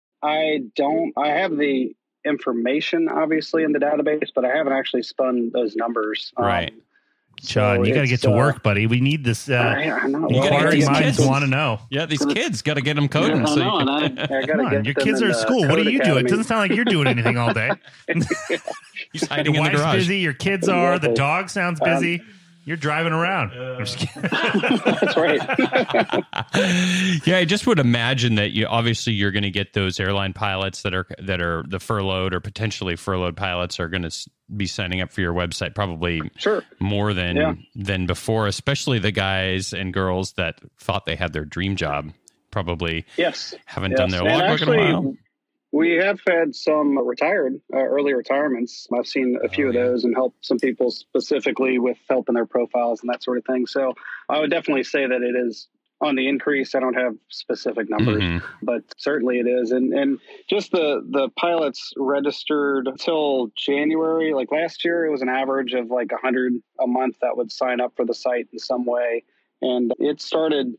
I don't. I have the information, obviously, in the database, but I haven't actually spun those numbers. Right. Um, John, so you got to get to uh, work, buddy. We need this. Uh, I, I know. You gotta get inquiring these minds kids. want to know. Yeah, these kids got to get them coding. Yeah, I so know, you can, and I, I gotta Come on, get your them kids in are at the school. What Code do you do? It Academy. doesn't sound like you're doing anything all day. he's hiding Your in the wife's garage. busy. Your kids are. The dog sounds busy. You're driving around. I'm just kidding. That's right. Yeah, I just would imagine that you obviously you're going to get those airline pilots that are that are the furloughed or potentially furloughed pilots are going to be signing up for your website probably Sure. more than Yeah. than before, especially the guys and girls that thought they had their dream job. Probably Yes. haven't yes. done their And logbook in a actually, while. we have had some retired, uh, early retirements. I've seen a few Oh, of yeah. those and helped some people specifically with helping their profiles and that sort of thing. So I would definitely say that it is on the increase. I don't have specific numbers, Mhm. but certainly it is. And and just the, the pilots registered until January, like last year, it was an average of like one hundred a month that would sign up for the site in some way. And it started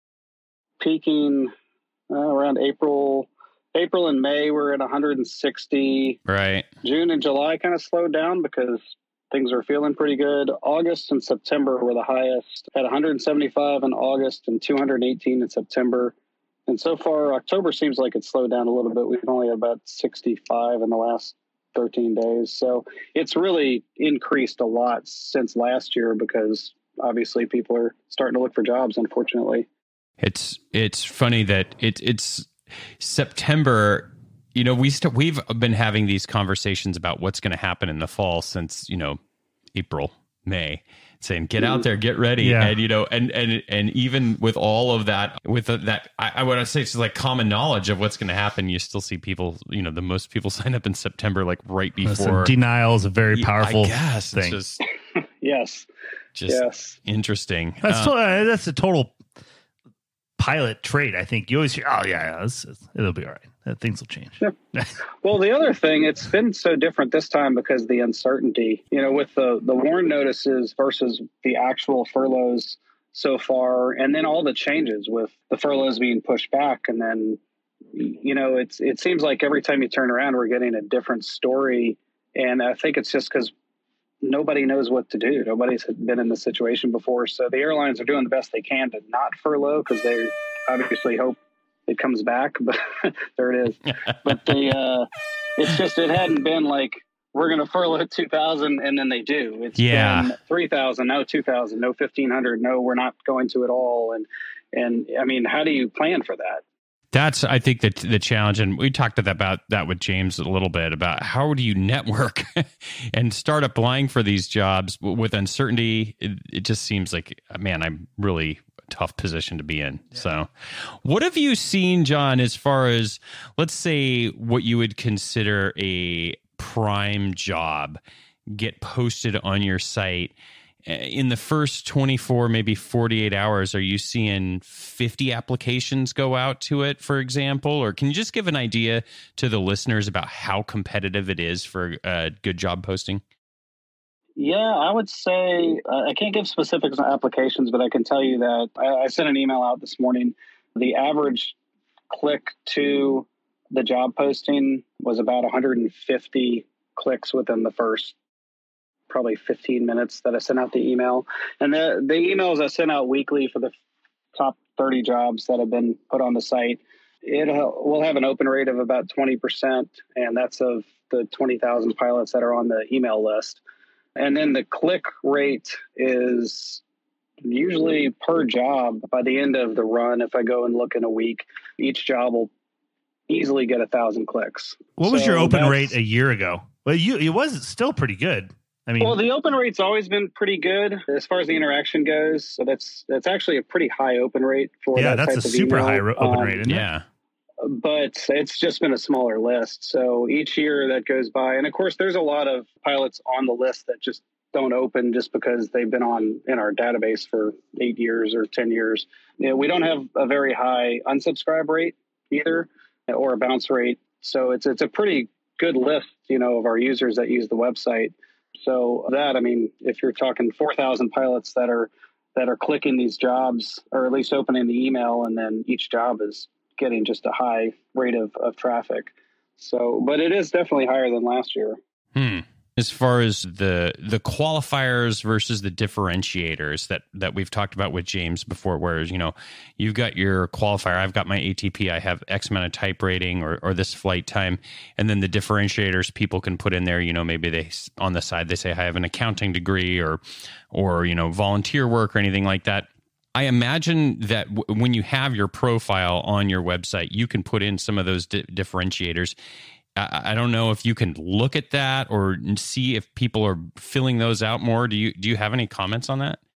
peaking uh, around April. April and May were at one hundred sixty. Right. June and July kind of slowed down because things were feeling pretty good. August and September were the highest, at one hundred seventy-five in August and two hundred eighteen in September. And so far, October seems like it's slowed down a little bit. We've only had about sixty-five in the last thirteen days. So it's really increased a lot since last year because obviously people are starting to look for jobs, unfortunately. It's it's funny that it, it's September. You know, we st- we've been having these conversations about what's going to happen in the fall since, you know, April, May, saying get out there, get ready, Yeah. and you know, and and and even with all of that, with the, that, I, I want to say it's like common knowledge of what's going to happen. You still see people, you know, the most people sign up in September, like right Listen, before denial is a very powerful I guess thing. it's just Yes. just Yes. interesting. That's Uh, to- uh, that's a total pilot trait. I think you always hear, "Oh yeah, yeah this is, it'll be all right. Uh, Things will change." Well, the other thing, it's been so different this time because of the uncertainty, you know, with the, the warn notices versus the actual furloughs so far, and then all the changes with the furloughs being pushed back. And then, you know, it's it seems like every time you turn around, we're getting a different story. And I think it's just because nobody knows what to do. Nobody's been in this situation before. So the airlines are doing the best they can to not furlough because they obviously hope it comes back, but there it is. But the, uh, it's just, it hadn't been like, we're going to furlough two thousand and then they do. It's Yeah. been three thousand, no two thousand, no fifteen hundred, no, we're not going to at all. And, and I mean, how do you plan for that? That's, I think, the the challenge, and we talked about that with James a little bit about how do you network and start applying for these jobs with uncertainty. It, it just seems like, man, I'm really a tough position to be in. Yeah. So, what have you seen, John, as far as, let's say, what you would consider a prime job get posted on your site? In the first twenty-four, maybe forty-eight hours, are you seeing fifty applications go out to it, for example? Or can you just give an idea to the listeners about how competitive it is for a good job posting? Yeah, I would say, uh, I can't give specifics on applications, but I can tell you that I, I sent an email out this morning. The average click to the job posting was about one hundred fifty clicks within the first probably fifteen minutes that I sent out the email. And the, the emails I sent out weekly for the top thirty jobs that have been put on the site, it will have an open rate of about twenty percent. And that's of the twenty thousand pilots that are on the email list. And then the click rate is usually per job by the end of the run. If I go and look in a week, each job will easily get a thousand clicks. What was So your open that's- rate a year ago? Well, you it was still pretty good. I mean, Well, the open rate's always been pretty good as far as the interaction goes. So that's that's actually a pretty high open rate for yeah, that that's a type of super email. high ro- open Um, rate, isn't it? Yeah. But it's just been a smaller list. So each year that goes by, and of course, there's a lot of pilots on the list that just don't open just because they've been on in our database for eight years or ten years. You know, we don't have a very high unsubscribe rate either, or a bounce rate. So it's it's a pretty good list, you know, of our users that use the website. So that, I mean, if you're talking four thousand pilots that are that are clicking these jobs, or at least opening the email, and then each job is getting just a high rate of, of traffic. So, but it is definitely higher than last year. Hmm. As far as the the qualifiers versus the differentiators that, that we've talked about with James before, whereas, you know, you've got your qualifier, I've got my A T P, I have X amount of type rating or, or this flight time. And then the differentiators people can put in there, you know, maybe they, on the side, they say, I have an accounting degree or, or, you know, volunteer work or anything like that. I imagine that w- when you have your profile on your website, you can put in some of those di- differentiators. I, I don't know if you can look at that or see if people are filling those out more. Do you do you have any comments on that?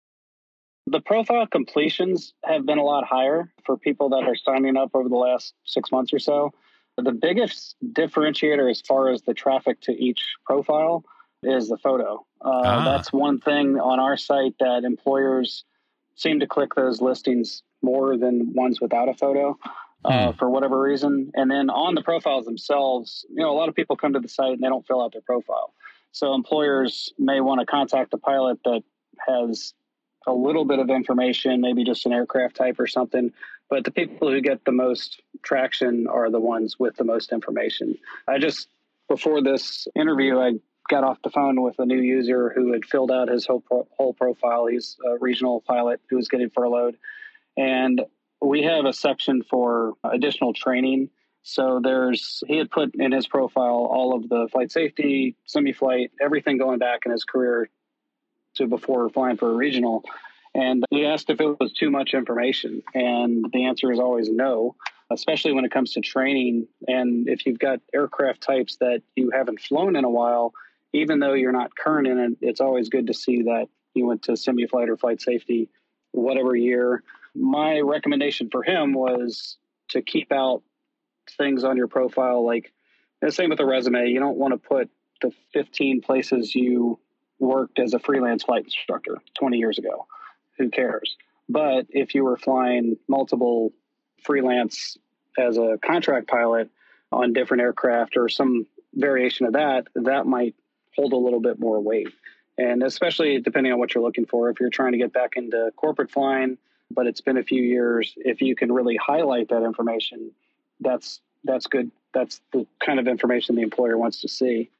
The profile completions have been a lot higher for people that are signing up over the last six months or so. The biggest differentiator as far as the traffic to each profile is the photo. Uh, ah. That's one thing on our site that employers seem to click those listings more than ones without a photo. Uh, for whatever reason. And then on the profiles themselves, you know, a lot of people come to the site and they don't fill out their profile. So employers may want to contact a pilot that has a little bit of information, maybe just an aircraft type or something. But the people who get the most traction are the ones with the most information. I just, before this interview, I got off the phone with a new user who had filled out his whole, pro- whole profile. He's a regional pilot who was getting furloughed. And we have a section for additional training. So there's, he had put in his profile all of the flight safety, semi-flight, everything going back in his career to before flying for a regional. And he asked if it was too much information. And the answer is always no, especially when it comes to training. And if you've got aircraft types that you haven't flown in a while, even though you're not current in it, it's always good to see that you went to semi-flight or flight safety, whatever year. My recommendation for him was to keep out things on your profile, like the same with a resume. You don't want to put the fifteen places you worked as a freelance flight instructor twenty years ago. Who cares? But if you were flying multiple freelance as a contract pilot on different aircraft or some variation of that, that might hold a little bit more weight. And especially depending on what you're looking for, if you're trying to get back into corporate flying, but it's been a few years, if you can really highlight that information, that's that's good. That's the kind of information the employer wants to see.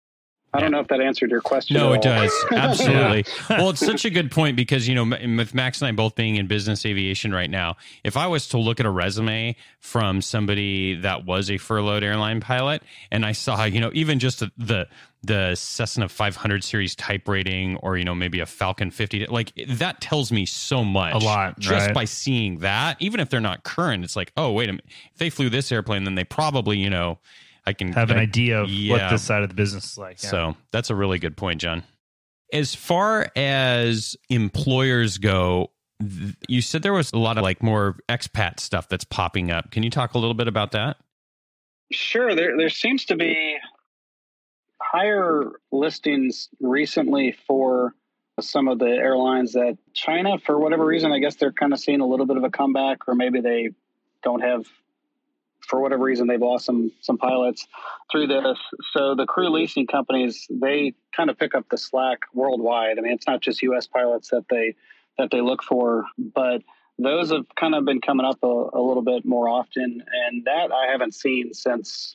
I yeah. don't know if that answered your question. No, it all. does. Absolutely. Well, it's such a good point because, you know, with Max and I both being in business aviation right now, if I was to look at a resume from somebody that was a furloughed airline pilot and I saw, you know, even just the, the, the Cessna five hundred series type rating or, you know, maybe a Falcon fifty, like that tells me so much. A lot. Just right? by seeing that, even if they're not current, it's like, oh, wait a minute. If they flew this airplane, then they probably, you know, I can have an I, idea of yeah. what this side of the business is like. Yeah. So that's a really good point, John. As far as employers go, th- you said there was a lot of like more expat stuff that's popping up. Can you talk a little bit about that? Sure. There, there seems to be higher listings recently for some of the airlines that China, for whatever reason, I guess they're kind of seeing a little bit of a comeback, or maybe they don't have, for whatever reason, they've lost some some pilots through this. So the crew leasing companies, they kind of pick up the slack worldwide. I mean, it's not just U S pilots that they that they look for, but those have kind of been coming up a, a little bit more often. And that I haven't seen since,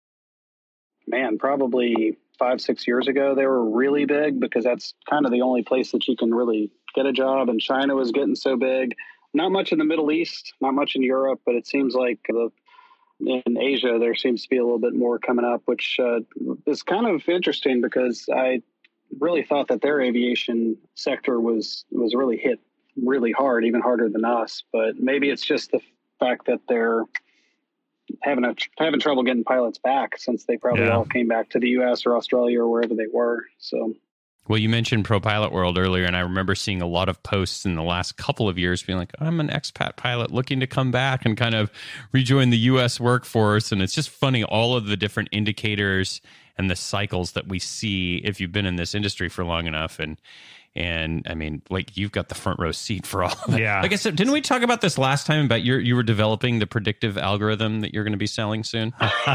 man, probably five, six years ago. They were really big because that's kind of the only place that you can really get a job. And China was getting so big. Not much in the Middle East, not much in Europe, but it seems like the in Asia, there seems to be a little bit more coming up, which uh, is kind of interesting because I really thought that their aviation sector was, was really hit really hard, even harder than us. But maybe it's just the fact that they're having a, having trouble getting pilots back since they probably yeah. all came back to the U S or Australia or wherever they were. So. Well, you mentioned Pro Pilot World earlier, and I remember seeing a lot of posts in the last couple of years being like, I'm an expat pilot looking to come back and kind of rejoin the U S workforce. And it's just funny, all of the different indicators and the cycles that we see if you've been in this industry for long enough. And, and I mean, like you've got the front row seat for all of that. Yeah. Like I said, didn't we talk about this last time about your, you were developing the predictive algorithm that you're going to be selling soon?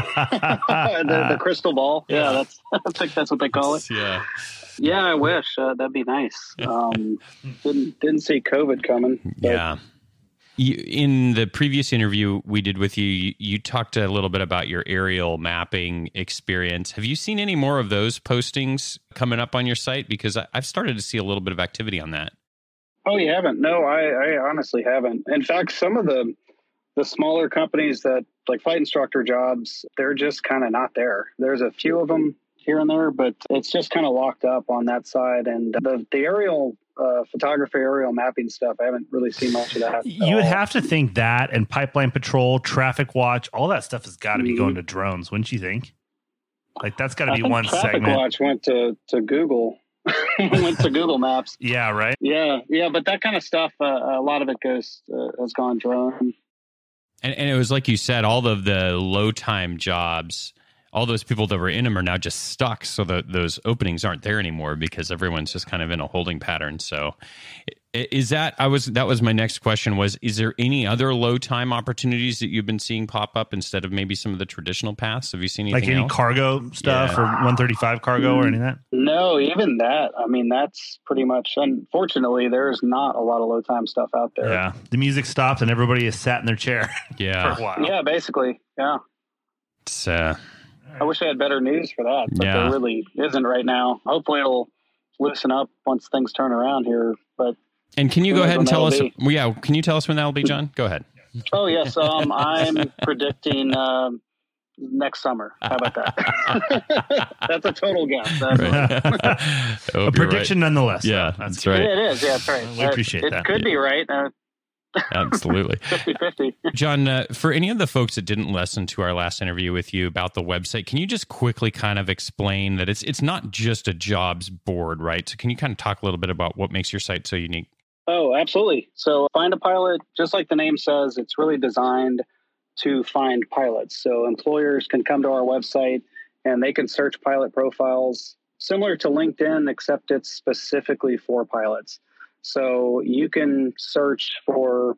the, the crystal ball. Yeah, yeah that's, I think that's what they call it. Yeah. Yeah, I wish uh, that'd be nice. Um, didn't didn't see COVID coming. Yeah, You, in the previous interview we did with you, you, you talked a little bit about your aerial mapping experience. Have you seen any more of those postings coming up on your site? Because I, I've started to see a little bit of activity on that. Oh, you haven't? No, I, I honestly haven't. In fact, some of the the smaller companies that like flight instructor jobs, they're just kind of not there. There's a few of them here and there, but it's just kind of locked up on that side. And the, the aerial uh, photography, aerial mapping stuff, I haven't really seen much of that. You would have to think that and pipeline patrol, traffic watch, all that stuff has got to be mm-hmm. going to drones, wouldn't you think? Like that's got to be one traffic segment. Watch went to, to Google. went to Google Maps. Yeah, right. Yeah, yeah, but that kind of stuff, uh, a lot of it goes uh, has gone drone. And, and it was like you said, all of the low time jobs, all those people that were in them are now just stuck. So the, those openings aren't there anymore because everyone's just kind of in a holding pattern. So is that, I was, that was my next question was, is there any other low time opportunities that you've been seeing pop up instead of maybe some of the traditional paths? Have you seen anything like any else? cargo stuff yeah. or one thirty-five cargo or any of that? No, even that. I mean, that's pretty much, unfortunately, there's not a lot of low time stuff out there. Yeah. The music stopped and everybody is sat in their chair yeah. for a while. Yeah, basically. Yeah. It's, uh, I wish I had better news for that, but yeah. there really isn't right now. Hopefully it'll loosen up once things turn around here. But and can you go ahead and tell us? Well, yeah, can you tell us when that'll be, John? Go ahead. Oh yes, um, I'm predicting um, next summer. How about that? That's a total guess. Right. A prediction, right. nonetheless. Yeah, that's, that's right. Yeah, it is. Yeah, that's right. We appreciate it, that. It could yeah. be right. Uh, Absolutely. fifty-fifty. John, uh, for any of the folks that didn't listen to our last interview with you about the website, can you just quickly kind of explain that it's it's not just a jobs board, right? So can you kind of talk a little bit about what makes your site so unique? Oh, absolutely. So Find a Pilot, just like the name says, it's really designed to find pilots. So employers can come to our website and they can search pilot profiles similar to LinkedIn, except it's specifically for pilots. So you can search for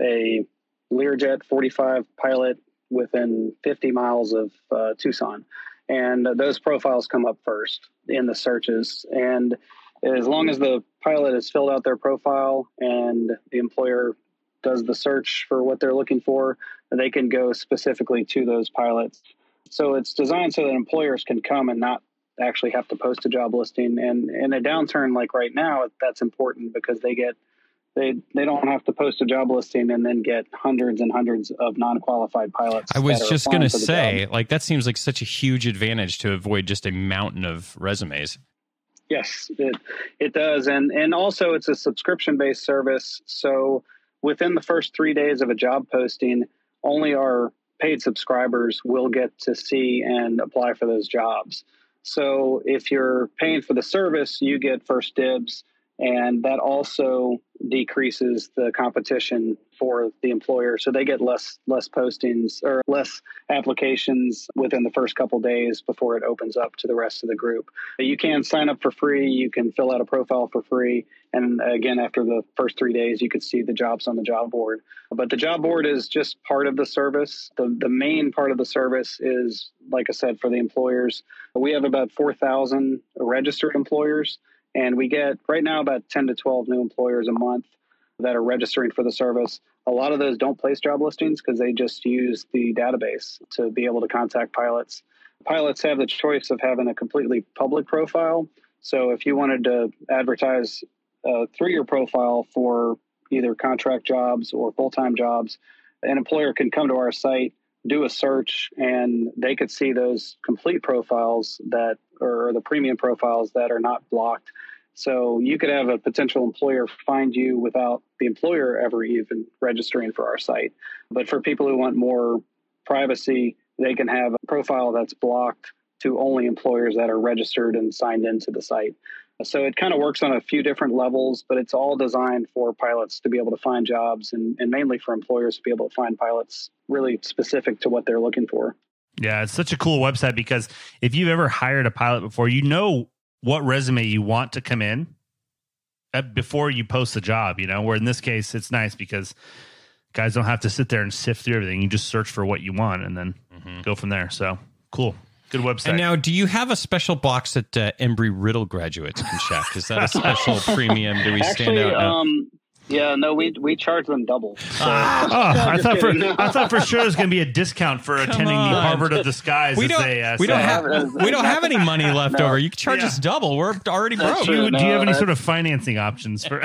a Learjet forty-five pilot within fifty miles of uh, Tucson. And those profiles come up first in the searches. And as long as the pilot has filled out their profile and the employer does the search for what they're looking for, they can go specifically to those pilots. So it's designed so that employers can come and not actually have to post a job listing. And in a downturn like right now, that's important because they get they they don't have to post a job listing and then get hundreds and hundreds of non-qualified pilots. I was just going to say, like, that seems like such a huge advantage to avoid just a mountain of resumes. Yes, it it does. And and also it's a subscription-based service. So within the first three days of a job posting, only our paid subscribers will get to see and apply for those jobs. So if you're paying for the service, you get first dibs, and that also decreases the competition for the employer. So they get less less postings or less applications within the first couple days before it opens up to the rest of the group. You can sign up for free. You can fill out a profile for free. And again, after the first three days, you could see the jobs on the job board. But the job board is just part of the service. The, the main part of the service is, like I said, for the employers. We have about four thousand registered employers. And we get right now about ten to twelve new employers a month that are registering for the service. A lot of those don't place job listings because they just use the database to be able to contact pilots. Pilots have the choice of having a completely public profile. So if you wanted to advertise uh, through your profile for either contract jobs or full-time jobs, an employer can come to our site, do a search, and they could see those complete profiles that or the premium profiles that are not blocked. So you could have a potential employer find you without the employer ever even registering for our site. But for people who want more privacy, they can have a profile that's blocked to only employers that are registered and signed into the site. So it kind of works on a few different levels, but it's all designed for pilots to be able to find jobs and, and mainly for employers to be able to find pilots really specific to what they're looking for. Yeah, it's such a cool website because if you've ever hired a pilot before, you know what resume you want to come in before you post the job, you know, where in this case, it's nice because guys don't have to sit there and sift through everything. You just search for what you want and then mm-hmm. go from there. So cool. Good website. And now, do you have a special box that uh, Embry Riddle graduates can check? Is that a special premium? Do we Actually, stand out? Um, Yeah, no, we we charge them double. So. Oh, I Just thought for kidding. I thought for sure there was going to be a discount for attending the on. Harvard of the Skies. We as don't. they, uh, we don't say. have. We don't have any money left No. over. You can charge Yeah. us double. We're already That's broke. Do you, true. do you have No, any that- sort of financing options for?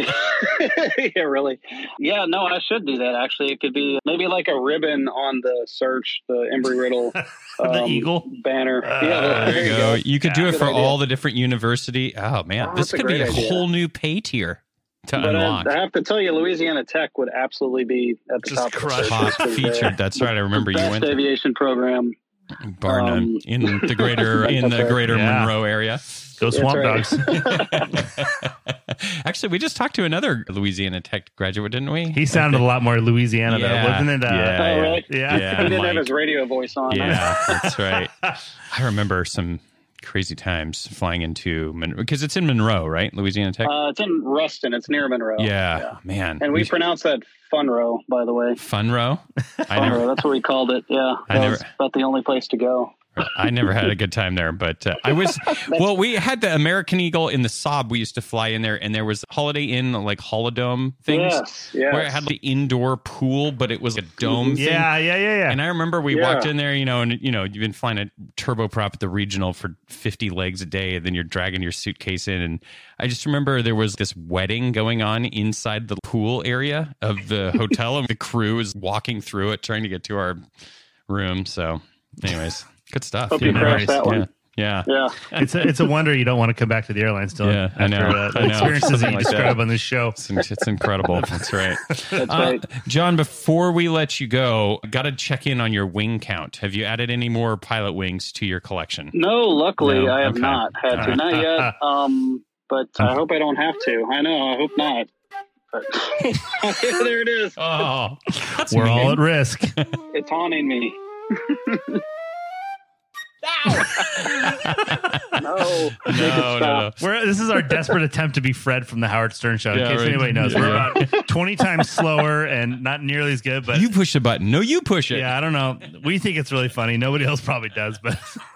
Yeah, really. Yeah, no, I should do that. Actually, it could be maybe like a ribbon on the search, the Embry Riddle, The um, eagle? banner. Uh, yeah, There you go. You could do Yeah. it for Good idea. all the different university. Oh man, Oh, this that's a could be a great idea. whole new pay tier to But I, unlock. I have to tell you, Louisiana Tech would absolutely be at the Just top. crush. of the Top search because they're featured. That's right. I remember you Best went to aviation program. bar none um, in the greater in That's the right. greater Yeah. Monroe area. Go Swamp That's Dogs. Actually, we just talked to another Louisiana Tech graduate, didn't we? He sounded a lot more Louisiana, Yeah. though, wasn't it? Uh, Yeah. Oh, really? Yeah. Yeah, He didn't Mike. have his radio voice on. Yeah, that's right. I remember some crazy times flying into Mon- because it's in Monroe, right? Louisiana Tech. Uh, it's in Ruston. It's near Monroe. yeah, man. And we pronounce that Funroe, by the way. Funroe. I Funroe, never, that's what we called it. Yeah, I that never- was about the only place to go. I never had a good time there, but uh, I was. Well, we had the American Eagle in the Saab. We used to fly in there, and there was Holiday Inn like Holodome things Yes, yes. where it had like indoor pool, but it was a dome thing. Yeah, yeah, yeah, yeah. And I remember we Yeah. walked in there, you know, and you know, you've been flying a turboprop at the regional for fifty legs a day, and then you're dragging your suitcase in. And I just remember there was this wedding going on inside the pool area of the hotel, and the crew is walking through it trying to get to our room. So, anyways, good stuff. Hope you Yeah, crashed that yeah. one. Yeah. Yeah. It's a, it's a wonder you don't want to come back to the airline still. Yeah, I after, know. Uh, the I know. experiences that Something you like that. describe on this show. It's, it's incredible. That's right. That's Uh, right. John, before we let you go, got to check in on your wing count. Have you added any more pilot wings to your collection? No, luckily No? I have Okay. not had All to. right. Not yet. Um, but I hope I don't have to. I know. I hope not. But there it is. Oh, that's We're mean. all at risk. It's haunting me. no. No, no, no. We're, this is our desperate attempt to be Fred from the Howard Stern Show. In Yeah, case right. anybody knows, we're Yeah. about twenty times slower and not nearly as good. But You push the button. No, you push it. yeah, I don't know. We think it's really funny. Nobody else probably does, but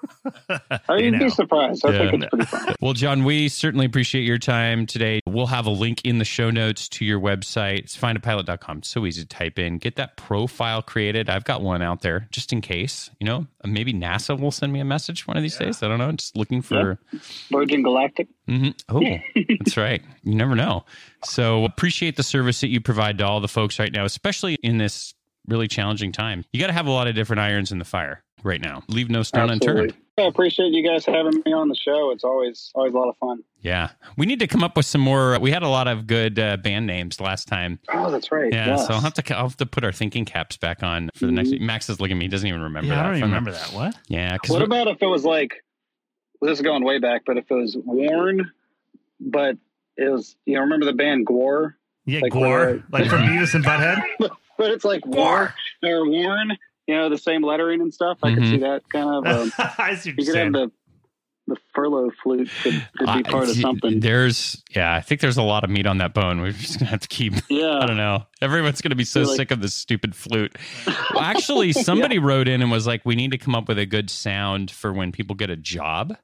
Oh, you you'd know. be surprised. I Yeah. think it's pretty fun. Well, John, we certainly appreciate your time today. We'll have a link in the show notes to your website. It's find a pilot dot com. It's so easy to type in. Get that profile created. I've got one out there just in case. You know, maybe NASA will send me a message one of these days. I don't know. Just looking for. Virgin Galactic. Mhm. Oh, that's right. You never know. So appreciate the service that you provide to all the folks right now, especially in this really challenging time. You got to have a lot of different irons in the fire right now. Leave no stone Absolutely. unturned. I appreciate you guys having me on the show. It's always always a lot of fun. Yeah. We need to come up with some more. We had a lot of good uh, band names last time. Oh, that's right. Yeah. Yes. So I'll have to I'll have to put our thinking caps back on for the next. Max is looking at me. He doesn't even remember yeah, that. I don't even from the- remember that. What? Yeah. 'cause What we- about if it was like, well, this is going way back, but if it was worn, but it was, you know, remember the band Gore? Yeah, Like Gore, where- like from Beavis and Butthead. But it's like War or Worn, you know, the same lettering and stuff. I could Mhm. see that kind of. Um, I see what you you're could have saying. the the furlough flute could, could be I- part of something. There's, yeah, I think there's a lot of meat on that bone. We're just gonna have to keep. I Yeah. don't know. Everyone's going to be so You're like- sick of this stupid flute. Well, actually, somebody wrote in and was like, we need to come up with a good sound for when people get a job.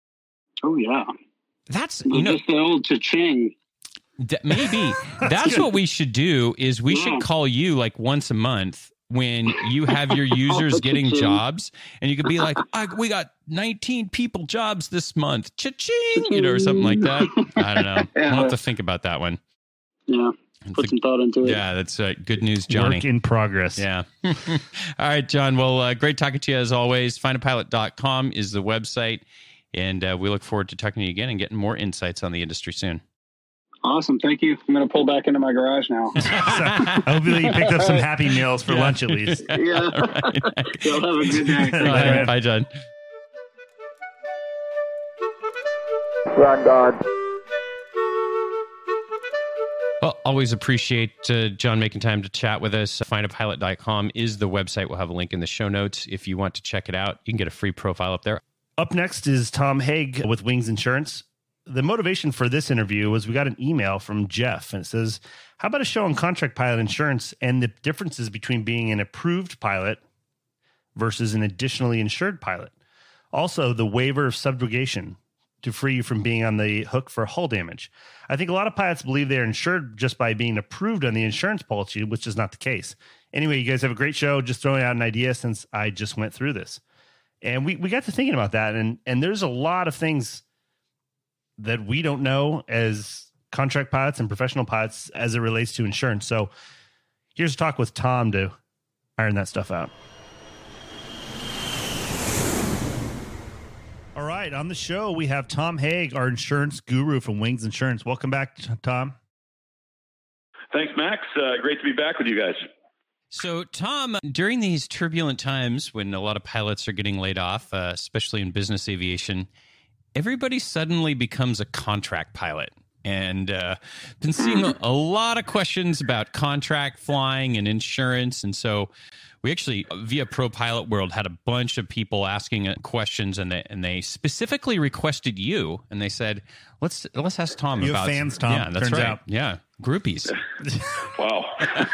Oh yeah. That's, you know, Just the old cha-ching. d- maybe that's what we should do is we Yeah. should call you like once a month when you have your users getting Cha-ching. jobs and you could be like, I, we got nineteen people jobs this month. Cha-ching, you know, or something like that. I don't know. We'll have to think about that one. Yeah. It's Put a- some thought into it. yeah, that's uh, good news, Johnny. Work in progress. Yeah. All right, John. Well, uh, great talking to you as always. find a pilot dot com is the website. And uh, we look forward to talking to you again and getting more insights on the industry soon. Awesome. Thank you. I'm going to pull back into my garage now. So, hopefully you picked up some Happy Meals for Yeah. lunch at least. yeah. All right. Y'all have a good day. All right, bye, John. Run, God. Well, always appreciate uh, John making time to chat with us. find a pilot dot com is the website. We'll have a link in the show notes. If you want to check it out, you can get a free profile up there. Up next is Tom Haig with Wings Insurance. The motivation for this interview was we got an email from Jeff, and it says, how about a show on contract pilot insurance and the differences between being an approved pilot versus an additionally insured pilot? Also, the waiver of subrogation to free you from being on the hook for hull damage. I think a lot of pilots believe they're insured just by being approved on the insurance policy, which is not the case. Anyway, you guys have a great show. Just throwing out an idea since I just went through this. And we, we got to thinking about that. And, and there's a lot of things that we don't know as contract pilots and professional pilots as it relates to insurance. So here's a talk with Tom to iron that stuff out. All right, on the show, we have Tom Haig, our insurance guru from Wings Insurance. Welcome back, Tom. Thanks, Max. Uh, great to be back with you guys. So, Tom, during these turbulent times when a lot of pilots are getting laid off, uh, especially in business aviation, everybody suddenly becomes a contract pilot. And uh, been seeing a, a lot of questions about contract flying and insurance. And so we actually, via Pro Pilot World, had a bunch of people asking questions, and they and they specifically requested you. And they said, "Let's let's ask Tom you about." You have fans, Tom. Yeah, that's turns right. Out. Yeah, groupies. Wow,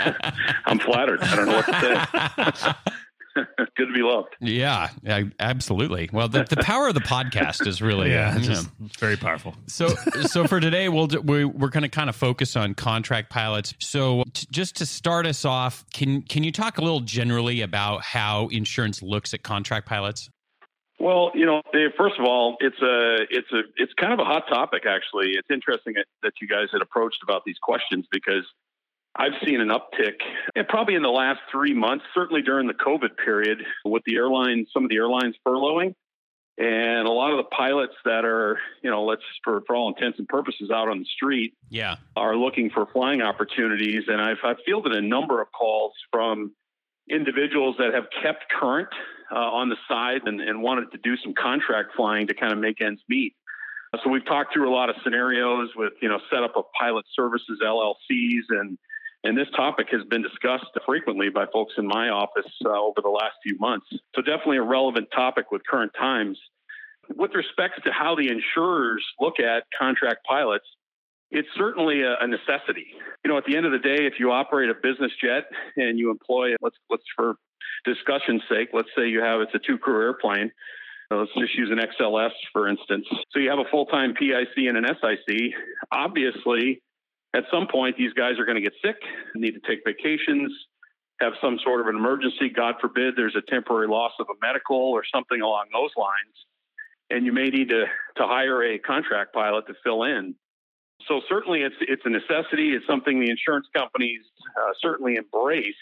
I'm flattered. I don't know what to say. Good to be loved. Yeah, absolutely. Well, the, the power of the podcast is really yeah, uh, just, yeah. It's very powerful. So, so for today, we'll we, we're going to kind of focus on contract pilots. So, t- just to start us off, can can you talk a little generally about how insurance looks at contract pilots? Well, you know, first of all, it's a it's a it's kind of a hot topic. Actually, it's interesting that, that you guys had approached about these questions because I've seen an uptick, and probably in the last three months, certainly during the COVID period, with the airlines, some of the airlines furloughing, and a lot of the pilots that are, you know, let's for, for all intents and purposes out on the street, yeah, are looking for flying opportunities. And I've, I've fielded a number of calls from individuals that have kept current uh, on the side and, and wanted to do some contract flying to kind of make ends meet. So we've talked through a lot of scenarios with, you know, setup of pilot services, L L Cs, and And this topic has been discussed frequently by folks in my office uh, over the last few months. So definitely a relevant topic with current times. With respect to how the insurers look at contract pilots, it's certainly a, a necessity. You know, at the end of the day, if you operate a business jet and you employ, let's let's for discussion's sake, let's say you have, it's a two-crew airplane. Let's just use an X L S, for instance. So you have a full-time P I C and an S I C. Obviously, at some point, these guys are going to get sick, need to take vacations, have some sort of an emergency. God forbid there's a temporary loss of a medical or something along those lines. And you may need to, to hire a contract pilot to fill in. So certainly it's it's a necessity. It's something the insurance companies uh, certainly embrace.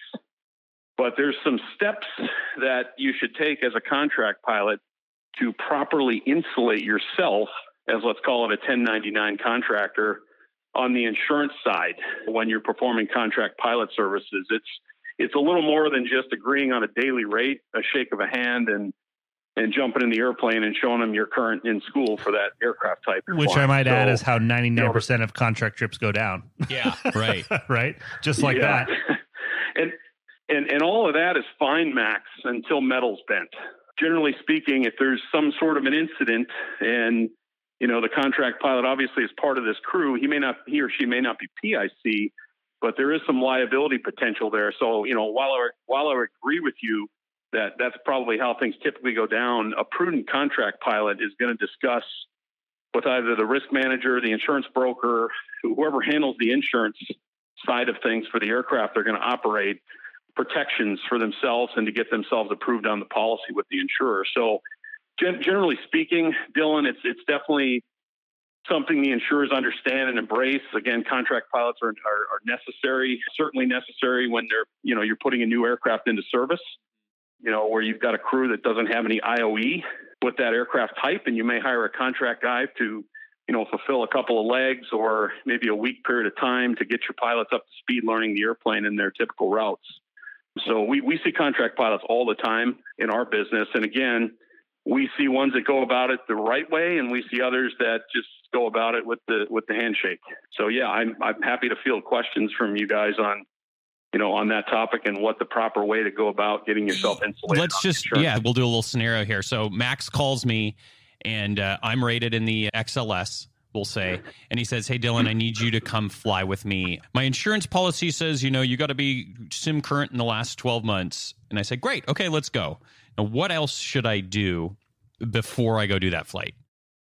But there's some steps that you should take as a contract pilot to properly insulate yourself as, let's call it, a ten ninety-nine contractor on the insurance side when you're performing contract pilot services. It's it's a little more than just agreeing on a daily rate, a shake of a hand, and and jumping in the airplane and showing them you're current in school for that aircraft type. Which flying. I might so, add is how ninety-nine percent of contract trips go down. Yeah, right. Right? Just like yeah. that. and, and and all of that is fine, Max, until metal's bent. Generally speaking, if there's some sort of an incident and you know, the contract pilot obviously is part of this crew. He may not, he or she may not be P I C, but there is some liability potential there. So, you know, while I, while I agree with you that that's probably how things typically go down, a prudent contract pilot is going to discuss with either the risk manager, the insurance broker, whoever handles the insurance side of things for the aircraft they're going to operate, protections for themselves and to get themselves approved on the policy with the insurer. So, generally speaking, Dylan, it's it's definitely something the insurers understand and embrace. Again, contract pilots are, are are necessary, certainly necessary when they're, you know, you're putting a new aircraft into service, you know, where you've got a crew that doesn't have any I O E with that aircraft type, and you may hire a contract guy to, you know, fulfill a couple of legs or maybe a week period of time to get your pilots up to speed learning the airplane in their typical routes. So we, we see contract pilots all the time in our business. And again, we see ones that go about it the right way, and we see others that just go about it with the with the handshake. So yeah, I'm I'm happy to field questions from you guys on, you know, on that topic and what the proper way to go about getting yourself insulated. Let's just insurance. yeah, we'll do a little scenario here. So Max calls me, and uh, I'm rated in the X L S. We'll say, and he says, "Hey Dylan, I need you to come fly with me. My insurance policy says, you know, you got to be sim current in the last twelve months." And I said, "Great, okay, let's go." Now, what else should I do before I go do that flight?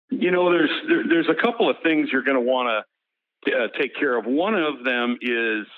You know, there's there, there's a couple of things you're going to want to uh, take care of. One of them is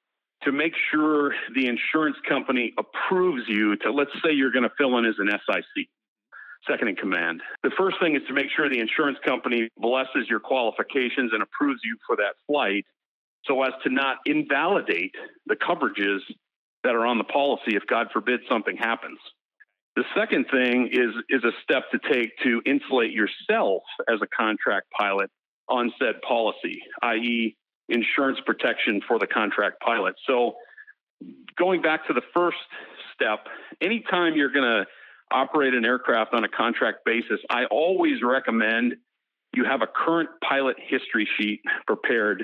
to make sure the insurance company approves you to, let's say you're going to fill in as an S I C, second in command. The first thing is to make sure the insurance company blesses your qualifications and approves you for that flight so as to not invalidate the coverages that are on the policy if, God forbid, something happens. The second thing is, is a step to take to insulate yourself as a contract pilot on said policy, that is insurance protection for the contract pilot. So going back to the first step, anytime you're going to operate an aircraft on a contract basis, I always recommend you have a current pilot history sheet prepared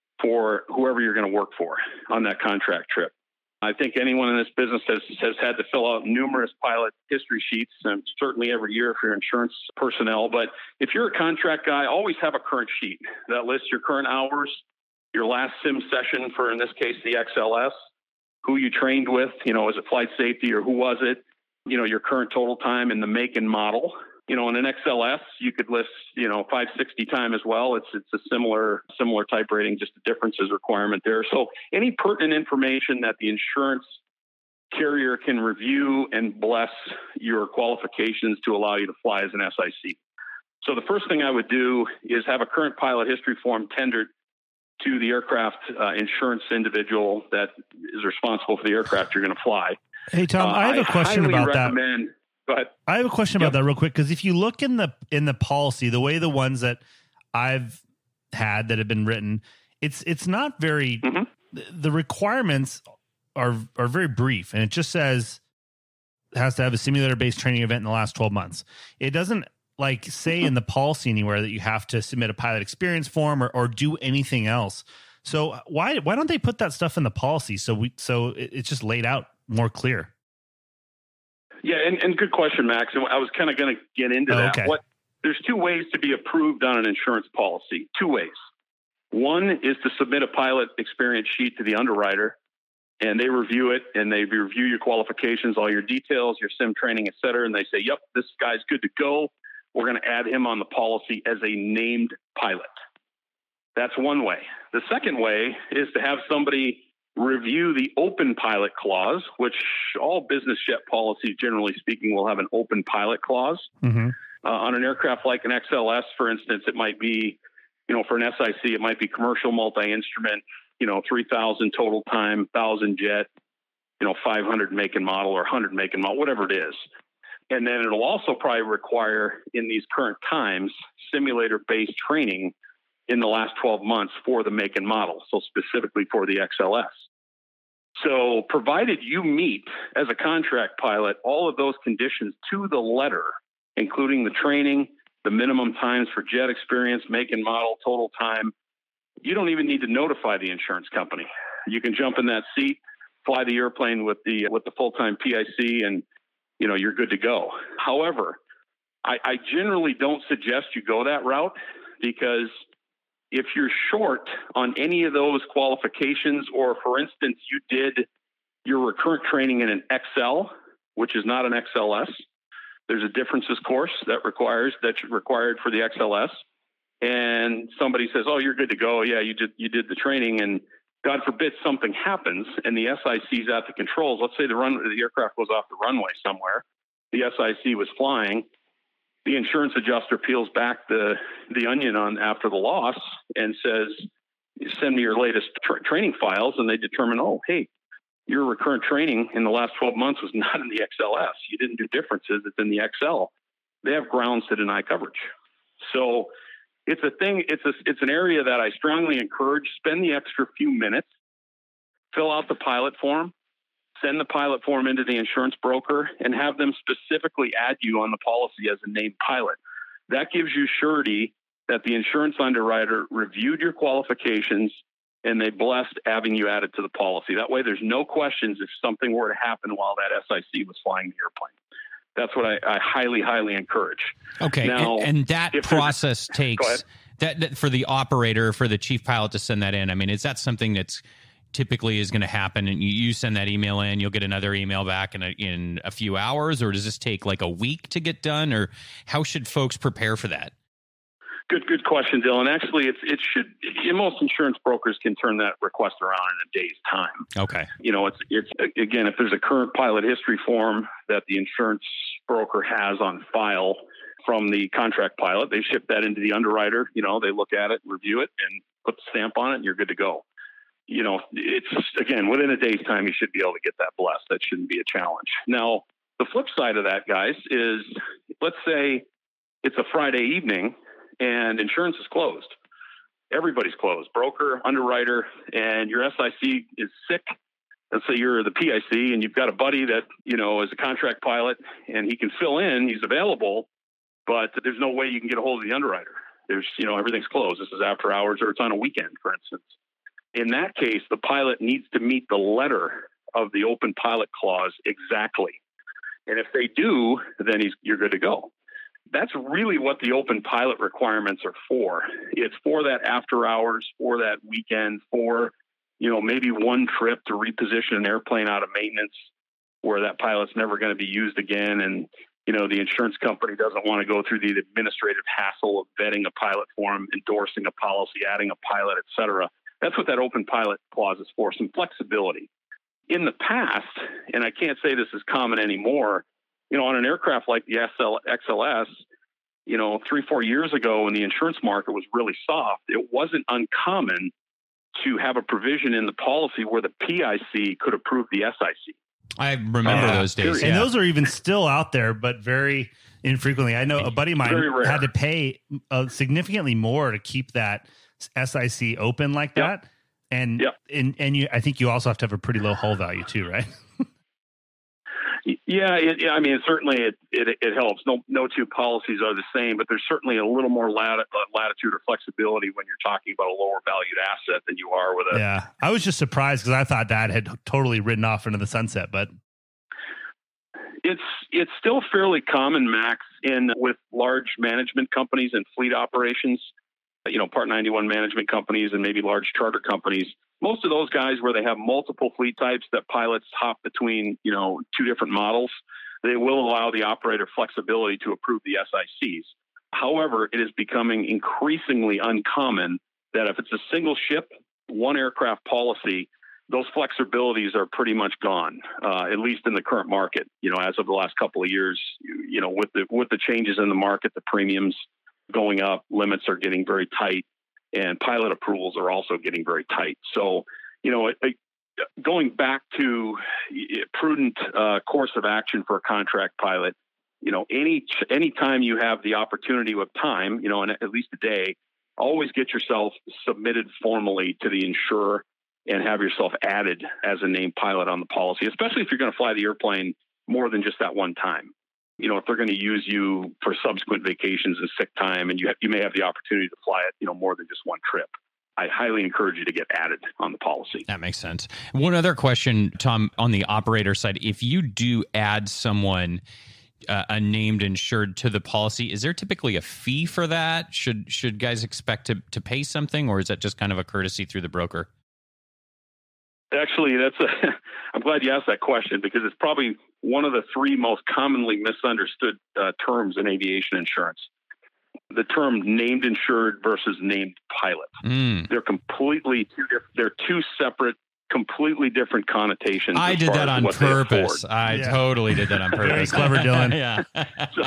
for whoever you're going to work for on that contract trip. I think anyone in this business has, has had to fill out numerous pilot history sheets, and certainly every year for your insurance personnel. But if you're a contract guy, always have a current sheet that lists your current hours, your last sim session for, in this case, the X L S, who you trained with, you know, is it flight safety or who was it, you know, your current total time and the make and model. You know, in an X L S, you could list, you know, five sixty time as well. It's it's a similar similar type rating, just a differences requirement there. So any pertinent information that the insurance carrier can review and bless your qualifications to allow you to fly as an S I C. So the first thing I would do is have a current pilot history form tendered to the aircraft uh, insurance individual that is responsible for the aircraft you're going to fly. Hey, Tom, uh, I have a question about that. But I have a question yep. about that real quick, because if you look in the in the policy, the way the ones that I've had that have been written, it's it's not very mm-hmm. the requirements are are very brief, and it just says it has to have a simulator based training event in the last twelve months. It doesn't like say in the policy anywhere that you have to submit a pilot experience form or, or do anything else. So why why don't they put that stuff in the policy so we so it, it's just laid out more clear? Yeah, and, and good question, Max. And I was kind of going to get into oh, that. Okay. What there's two ways to be approved on an insurance policy. Two ways. One is to submit a pilot experience sheet to the underwriter, and they review it, and they review your qualifications, all your details, your sim training, et cetera, and they say, yep, this guy's good to go. We're going to add him on the policy as a named pilot. That's one way. The second way is to have somebody review the open pilot clause, which all business jet policies, generally speaking, will have an open pilot clause. Mm-hmm. Uh, on an aircraft like an X L S, for instance, it might be, you know, for an S I C, it might be commercial multi-instrument, you know, three thousand total time, one thousand jet, you know, five hundred make and model or one hundred make and model, whatever it is. And then it'll also probably require in these current times, simulator-based training in the last twelve months for the make and model. So specifically for the X L S. So provided you meet as a contract pilot, all of those conditions to the letter, including the training, the minimum times for jet experience, make and model, total time, you don't even need to notify the insurance company. You can jump in that seat, fly the airplane with the, with the full-time P I C, and, you know, you're good to go. However, I, I generally don't suggest you go that route, because if you're short on any of those qualifications, or for instance, you did your recurrent training in an X L, which is not an X L S, there's a differences course that requires that's required for the X L S. And somebody says, oh, you're good to go. Yeah, you did, you did the training, and God forbid something happens and the S I C's at the controls. Let's say the run, the aircraft goes off the runway somewhere. The S I C was flying. The insurance adjuster peels back the, the onion on after the loss and says, send me your latest tra- training files. And they determine, oh, hey, your recurrent training in the last twelve months was not in the X L S. You didn't do differences. It's in the X L. They have grounds to deny coverage. So it's a thing. It's a, it's an area that I strongly encourage. Spend the extra few minutes, fill out the pilot form, send the pilot form into the insurance broker, and have them specifically add you on the policy as a named pilot. That gives you surety that the insurance underwriter reviewed your qualifications and they blessed having you added to the policy. That way there's no questions if something were to happen while that S I C was flying the airplane. That's what I, I highly, highly encourage. Okay, now, and, and that process takes that, that for the operator, for the chief pilot to send that in. I mean, is that something that's typically is going to happen, and you, you send that email in, you'll get another email back in a, in a few hours, or does this take like a week to get done, or how should folks prepare for that? Good, good question, Dylan. Actually, it's it should. Most insurance brokers can turn that request around in a day's time. Okay. You know, it's it's again, if there's a current pilot history form that the insurance broker has on file from the contract pilot, they ship that into the underwriter. You know, they look at it, review it, and put the stamp on it, and you're good to go. You know, it's again within a day's time, you should be able to get that blessed. That shouldn't be a challenge. Now, the flip side of that, guys, is let's say it's a Friday evening and insurance is closed. Everybody's closed, broker, underwriter, and your S I C is sick. Let's say you're the P I C and you've got a buddy that, you know, is a contract pilot and he can fill in, he's available, but there's no way you can get a hold of the underwriter. There's, you know, everything's closed. This is after hours or it's on a weekend, for instance. In that case, the pilot needs to meet the letter of the open pilot clause exactly. And if they do, then he's, you're good to go. That's really what the open pilot requirements are for. It's for that after hours, for that weekend, for, you know, maybe one trip to reposition an airplane out of maintenance where that pilot's never going to be used again. And, you know, the insurance company doesn't want to go through the administrative hassle of vetting a pilot form, endorsing a policy, adding a pilot, et cetera. That's what that open pilot clause is for, some flexibility. In the past, and I can't say this is common anymore, you know, on an aircraft like the X L S, you know, three, four years ago when the insurance market was really soft, it wasn't uncommon to have a provision in the policy where the P I C could approve the S I C. I remember uh, those days. And yeah. those are even still out there, but very infrequently. I know a buddy of mine had to pay uh, significantly more to keep that S I C open like that. Yep. And, yep. and, and you, I think you also have to have a pretty low hull value too, right? Yeah, it, I mean, certainly it, it it helps. No no two policies are the same, but there's certainly a little more lat- latitude or flexibility when you're talking about a lower valued asset than you are with a. Yeah, I was just surprised because I thought that had totally ridden off into the sunset, but it's it's still fairly common, Max, in with large management companies and fleet operations. You know, Part ninety-one management companies and maybe large charter companies. Most of those guys where they have multiple fleet types that pilots hop between, you know, two different models, they will allow the operator flexibility to approve the S I Cs. However, it is becoming increasingly uncommon that if it's a single ship, one aircraft policy, those flexibilities are pretty much gone, uh, at least in the current market. You know, as of the last couple of years, you, you know, with the with the changes in the market, the premiums going up, limits are getting very tight. And pilot approvals are also getting very tight. So, you know, it, it, going back to prudent uh, course of action for a contract pilot, you know, any any time you have the opportunity with time, you know, and at least a day, always get yourself submitted formally to the insurer and have yourself added as a named pilot on the policy, especially if you're going to fly the airplane more than just that one time. You know, if they're going to use you for subsequent vacations and sick time, and you have, you may have the opportunity to fly it, you know, more than just one trip, I highly encourage you to get added on the policy. That makes sense. One other question, Tom, on the operator side, if you do add someone, uh, a named insured to the policy, is there typically a fee for that? Should should guys expect to, to pay something, or is that just kind of a courtesy through the broker? Actually, that's a, I'm glad you asked that question because it's probably one of the three most commonly misunderstood uh, terms in aviation insurance. The term named insured versus named pilot. Mm. They're completely two different, they're two separate, completely different connotations. I did that on purpose. I yeah. totally did that on purpose. Very clever, Dylan. yeah. so,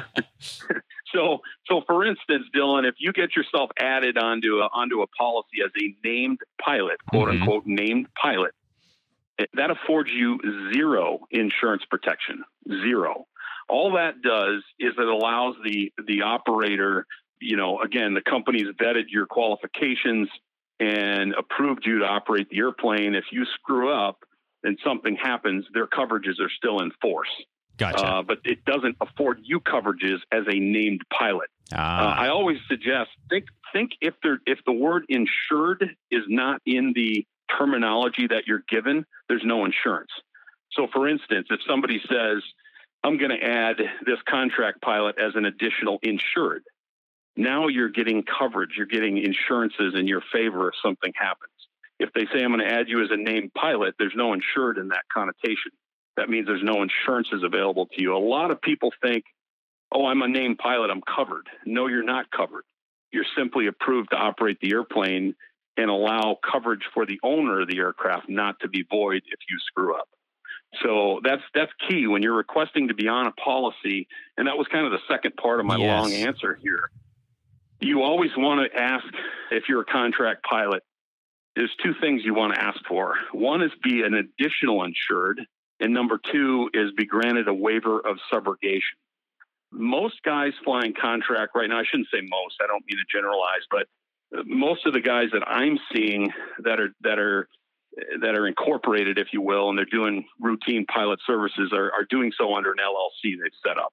so, so for instance, Dylan, if you get yourself added onto a, onto a policy as a named pilot, quote mm-hmm. unquote, named pilot, that affords you zero insurance protection, zero. All that does is it allows the the operator, you know, again, the company's vetted your qualifications and approved you to operate the airplane. If you screw up and something happens, their coverages are still in force. Gotcha. Uh, but it doesn't afford you coverages as a named pilot. Ah. Uh, I always suggest think think if there if the word insured is not in the terminology that you're given, there's no insurance. So for instance, if somebody says, I'm going to add this contract pilot as an additional insured, now you're getting coverage, you're getting insurances in your favor if something happens. If they say, I'm going to add you as a named pilot, there's no insured in that connotation. That means there's no insurances available to you. A lot of people think, oh, I'm a named pilot, I'm covered. No, you're not covered. You're simply approved to operate the airplane and allow coverage for the owner of the aircraft not to be void if you screw up. So that's that's key when you're requesting to be on a policy. And that was kind of the second part of my Yes. long answer here. You always want to ask, if you're a contract pilot, there's two things you want to ask for. One is be an additional insured, and number two is be granted a waiver of subrogation. Most guys flying contract right now, I shouldn't say most, I don't mean to generalize, but most of the guys that I'm seeing that are that are that are incorporated, if you will, and they're doing routine pilot services are, are doing so under an L L C they've set up.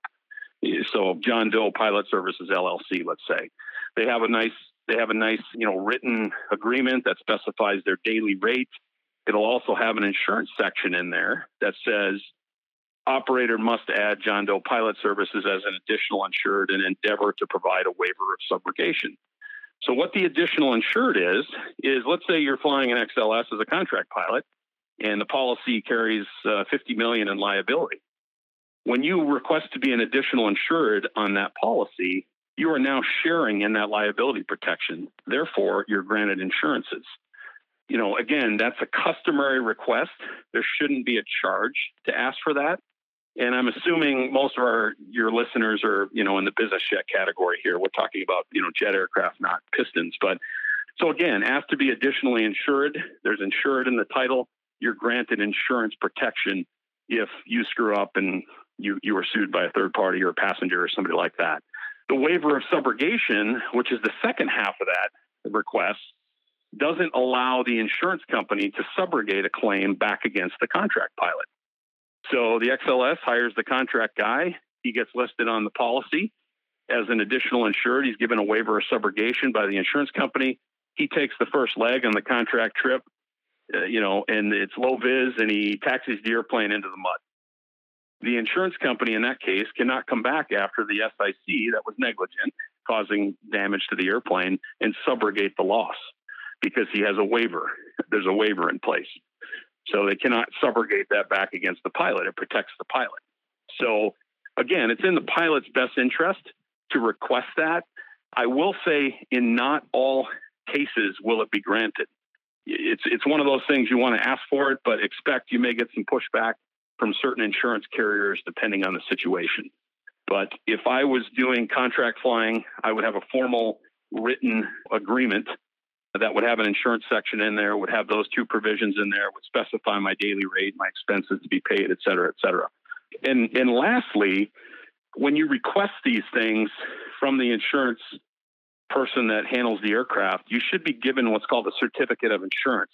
So John Doe Pilot Services L L C, let's say. They have a nice they have a nice, you know, written agreement that specifies their daily rate. It'll also have an insurance section in there that says operator must add John Doe Pilot Services as an additional insured and endeavor to provide a waiver of subrogation. So what the additional insured is, is let's say you're flying an X L S as a contract pilot and the policy carries uh, fifty million dollars in liability. When you request to be an additional insured on that policy, you are now sharing in that liability protection. Therefore, you're granted insurances. You know, again, that's a customary request. There shouldn't be a charge to ask for that. And I'm assuming most of our your listeners are, you know, in the business jet category here. We're talking about, you know, jet aircraft, not pistons. But so again, asked to be additionally insured. There's insured in the title. You're granted insurance protection if you screw up and you you are sued by a third party or a passenger or somebody like that. The waiver of subrogation, which is the second half of that request, doesn't allow the insurance company to subrogate a claim back against the contract pilot. So the X L S hires the contract guy. He gets listed on the policy as an additional insured. He's given a waiver of subrogation by the insurance company. He takes the first leg on the contract trip, uh, you know, and it's low vis, and he taxis the airplane into the mud. The insurance company in that case cannot come back after the S I C that was negligent, causing damage to the airplane, and subrogate the loss because he has a waiver. There's a waiver in place. So they cannot subrogate that back against the pilot. It protects the pilot. So again, it's in the pilot's best interest to request that. I will say in not all cases will it be granted. It's it's one of those things you want to ask for it, but expect you may get some pushback from certain insurance carriers depending on the situation. But if I was doing contract flying, I would have a formal written agreement that would have an insurance section in there, would have those two provisions in there, would specify my daily rate, my expenses to be paid, et cetera, et cetera. And, and lastly, when you request these things from the insurance person that handles the aircraft, you should be given what's called a certificate of insurance.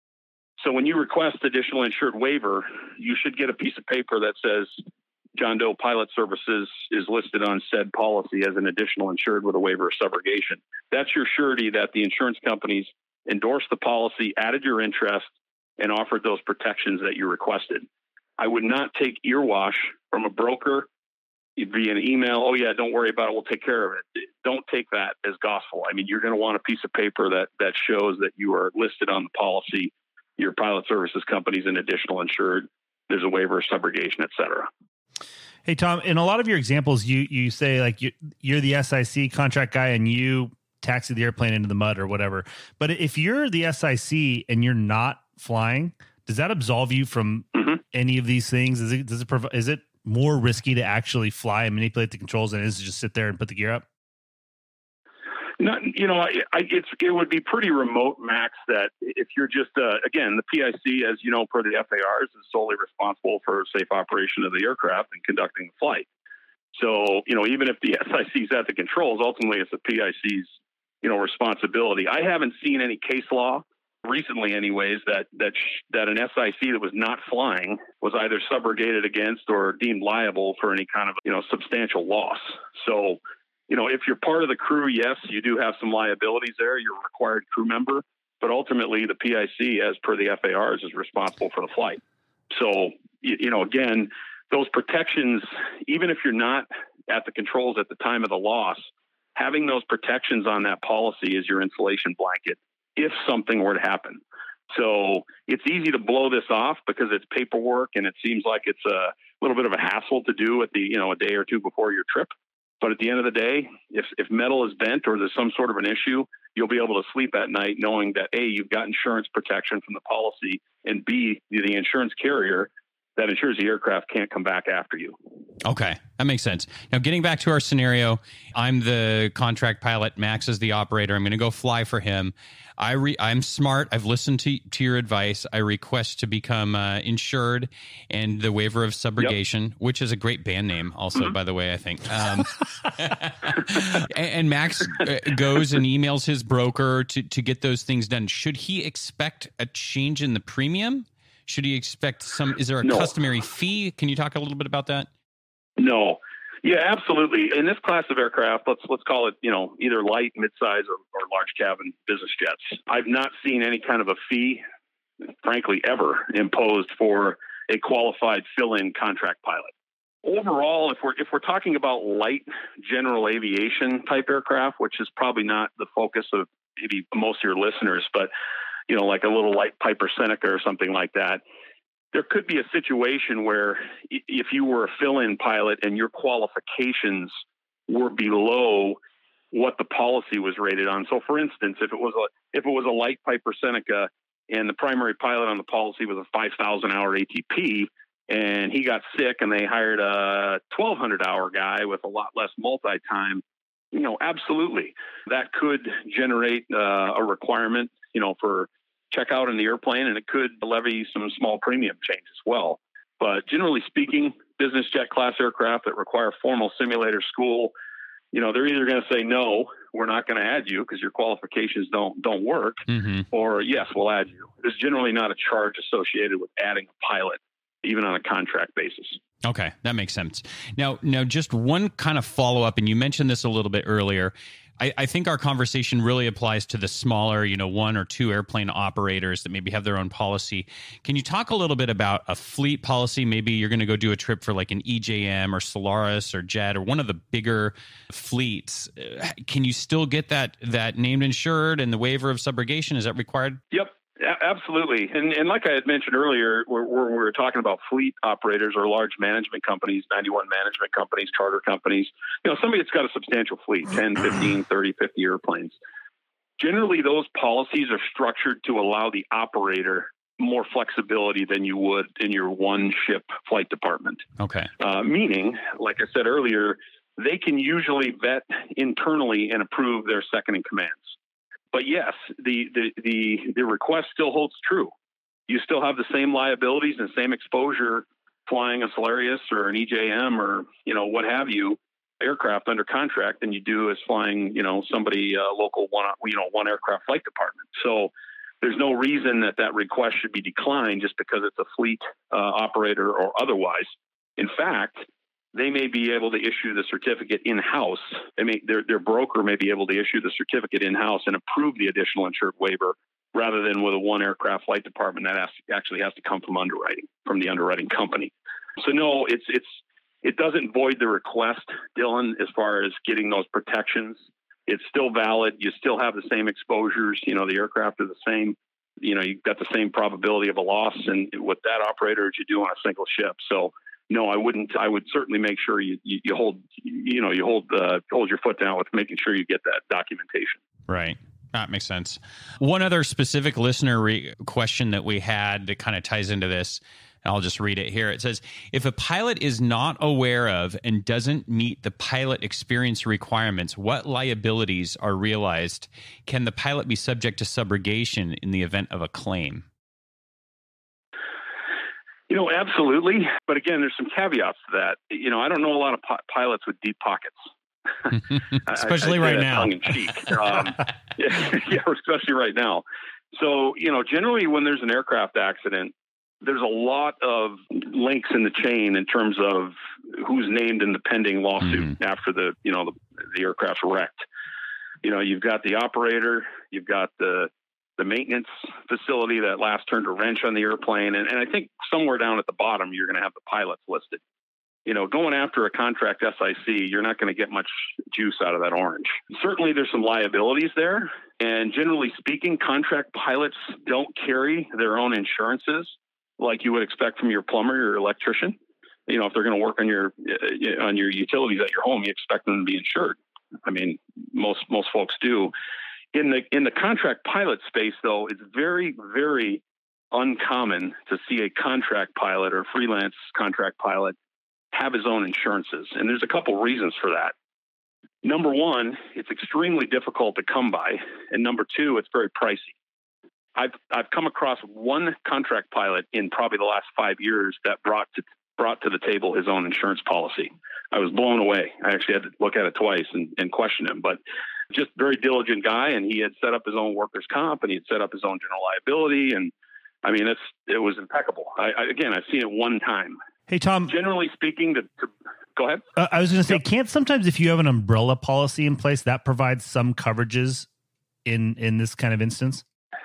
So when you request additional insured waiver, you should get a piece of paper that says John Doe Pilot Services is listed on said policy as an additional insured with a waiver of subrogation. That's your surety that the insurance companies endorsed the policy, added your interest, and offered those protections that you requested. I would not take earwash from a broker via an email. Oh yeah, don't worry about it. We'll take care of it. Don't take that as gospel. I mean, you're going to want a piece of paper that that shows that you are listed on the policy. Your pilot services company is an additional insured. There's a waiver of subrogation, et cetera. Hey, Tom, in a lot of your examples, you you say like you, you're the S I C contract guy and you taxi the airplane into the mud or whatever. But if you're the S I C and you're not flying, does that absolve you from mm-hmm. any of these things? Is it does it prov- is it more risky to actually fly and manipulate the controls than it is to just sit there and put the gear up? No, you know, I, I, it's it would be pretty remote, Max, that if you're just, uh, again, the P I C, as you know, per the F A Rs, is solely responsible for safe operation of the aircraft and conducting the flight. So, you know, even if the S I C's at the controls, ultimately it's the P I C's, you know, responsibility. I haven't seen any case law recently anyways, that, that, sh- that an S I C that was not flying was either subrogated against or deemed liable for any kind of, you know, substantial loss. So, you know, if you're part of the crew, yes, you do have some liabilities there. You're a required crew member, but ultimately the P I C, as per the F A Rs, is responsible for the flight. So, you, you know, again, those protections, even if you're not at the controls at the time of the loss, having those protections on that policy is your insulation blanket if something were to happen. So it's easy to blow this off because it's paperwork and it seems like it's a little bit of a hassle to do at the, you know, a day or two before your trip. But at the end of the day, if, if metal is bent or there's some sort of an issue, you'll be able to sleep at night knowing that A, you've got insurance protection from the policy, and B, the insurance carrier that ensures the aircraft can't come back after you. Okay, that makes sense. Now, getting back to our scenario, I'm the contract pilot. Max is the operator. I'm going to go fly for him. I re- I'm smart. I've listened to, to your advice. I request to become uh, insured and the waiver of subrogation, yep. which is a great band name also, mm-hmm. by the way, I think. Um, and, and Max goes and emails his broker to, to get those things done. Should he expect a change in the premium? Should he expect some, is there a no. customary fee? Can you talk a little bit about that? No. Yeah, absolutely. In this class of aircraft, let's let's call it, you know, either light, midsize, or, or large cabin business jets. I've not seen any kind of a fee, frankly, ever imposed for a qualified fill-in contract pilot. Overall, if we're if we're talking about light general aviation type aircraft, which is probably not the focus of maybe most of your listeners, but you know, like a little light Piper Seneca or something like that, there could be a situation where if you were a fill-in pilot and your qualifications were below what the policy was rated on. So for instance, if it was a, if it was a light Piper Seneca and the primary pilot on the policy was a five thousand hour A T P and he got sick and they hired a twelve hundred hour guy with a lot less multi-time, you know, absolutely. That could generate uh, a requirement, you know, for checkout in the airplane, and it could levy some small premium change as well. But generally speaking, business jet class aircraft that require formal simulator school, you know, they're either going to say, no, we're not going to add you because your qualifications don't don't work, mm-hmm. or yes, we'll add you. There's generally not a charge associated with adding a pilot, even on a contract basis. Okay, that makes sense. Now, now, just one kind of follow-up, and you mentioned this a little bit earlier. I, I think our conversation really applies to the smaller, you know, one or two airplane operators that maybe have their own policy. Can you talk a little bit about a fleet policy? Maybe you're going to go do a trip for like an E J M or Solaris or Jet or one of the bigger fleets. Can you still get that that named insured and the waiver of subrogation? Is that required? Yep. Absolutely. And, and like I had mentioned earlier, we're, we're, we're talking about fleet operators or large management companies, ninety-one management companies, charter companies, you know, somebody that's got a substantial fleet, ten, fifteen, thirty, fifty airplanes. Generally, those policies are structured to allow the operator more flexibility than you would in your one ship flight department. Okay. Uh, meaning, like I said earlier, they can usually vet internally and approve their second in commands. But yes, the, the, the, the request still holds true. You still have the same liabilities and same exposure flying a Solaris or an E J M or, you know, what have you, aircraft under contract than you do as flying, you know, somebody uh, local one, you know, one aircraft flight department. So there's no reason that that request should be declined just because it's a fleet uh, operator or otherwise. In fact, they may be able to issue the certificate in-house. They may, their, their broker may be able to issue the certificate in-house and approve the additional insured waiver rather than with a one aircraft flight department that has, actually has to come from underwriting, from the underwriting company. So no, it's, it's, it doesn't void the request, Dylan, as far as getting those protections. It's still valid. You still have the same exposures. You know, the aircraft are the same. You know, you've got the same probability of a loss and with that operator as you do on a single ship. So no, I wouldn't. I would certainly make sure you, you, you hold, you know, you hold, uh, hold your foot down with making sure you get that documentation. Right. That makes sense. One other specific listener re- question that we had that kind of ties into this, I'll just read it here. It says, if a pilot is not aware of and doesn't meet the pilot experience requirements, what liabilities are realized? Can the pilot be subject to subrogation in the event of a claim? You know, absolutely. But again, there's some caveats to that. You know, I don't know a lot of pi- pilots with deep pockets. Especially I, I right now. Tongue in cheek. Um, yeah, yeah, especially right now. So, you know, generally when there's an aircraft accident, there's a lot of links in the chain in terms of who's named in the pending lawsuit mm-hmm. after the, you know, the, the aircraft's wrecked. You know, you've got the operator, you've got the the maintenance facility that last turned a wrench on the airplane. And, and I think somewhere down at the bottom, you're going to have the pilots listed. You know, going after a contract S I C, you're not going to get much juice out of that orange. Certainly there's some liabilities there. And generally speaking, contract pilots don't carry their own insurances like you would expect from your plumber or electrician. You know, if they're going to work on your uh, on your utilities at your home, you expect them to be insured. I mean, most most folks do. In the in the contract pilot space, though, it's very, very uncommon to see a contract pilot or freelance contract pilot have his own insurances. And there's a couple reasons for that. Number one, it's extremely difficult to come by. And number two, it's very pricey. I've I've come across one contract pilot in probably the last five years that brought to brought to the table his own insurance policy. I was blown away. I actually had to look at it twice and, and question him, but just very diligent guy. And he had set up his own workers' comp, and he had set up his own general liability. And I mean, it's, it was impeccable. I, I, again, I've seen it one time. Hey, Tom, generally speaking, to, to go ahead. Uh, I was going to say, Yep. can't sometimes if you have an umbrella policy in place that provides some coverages in, in this kind of instance?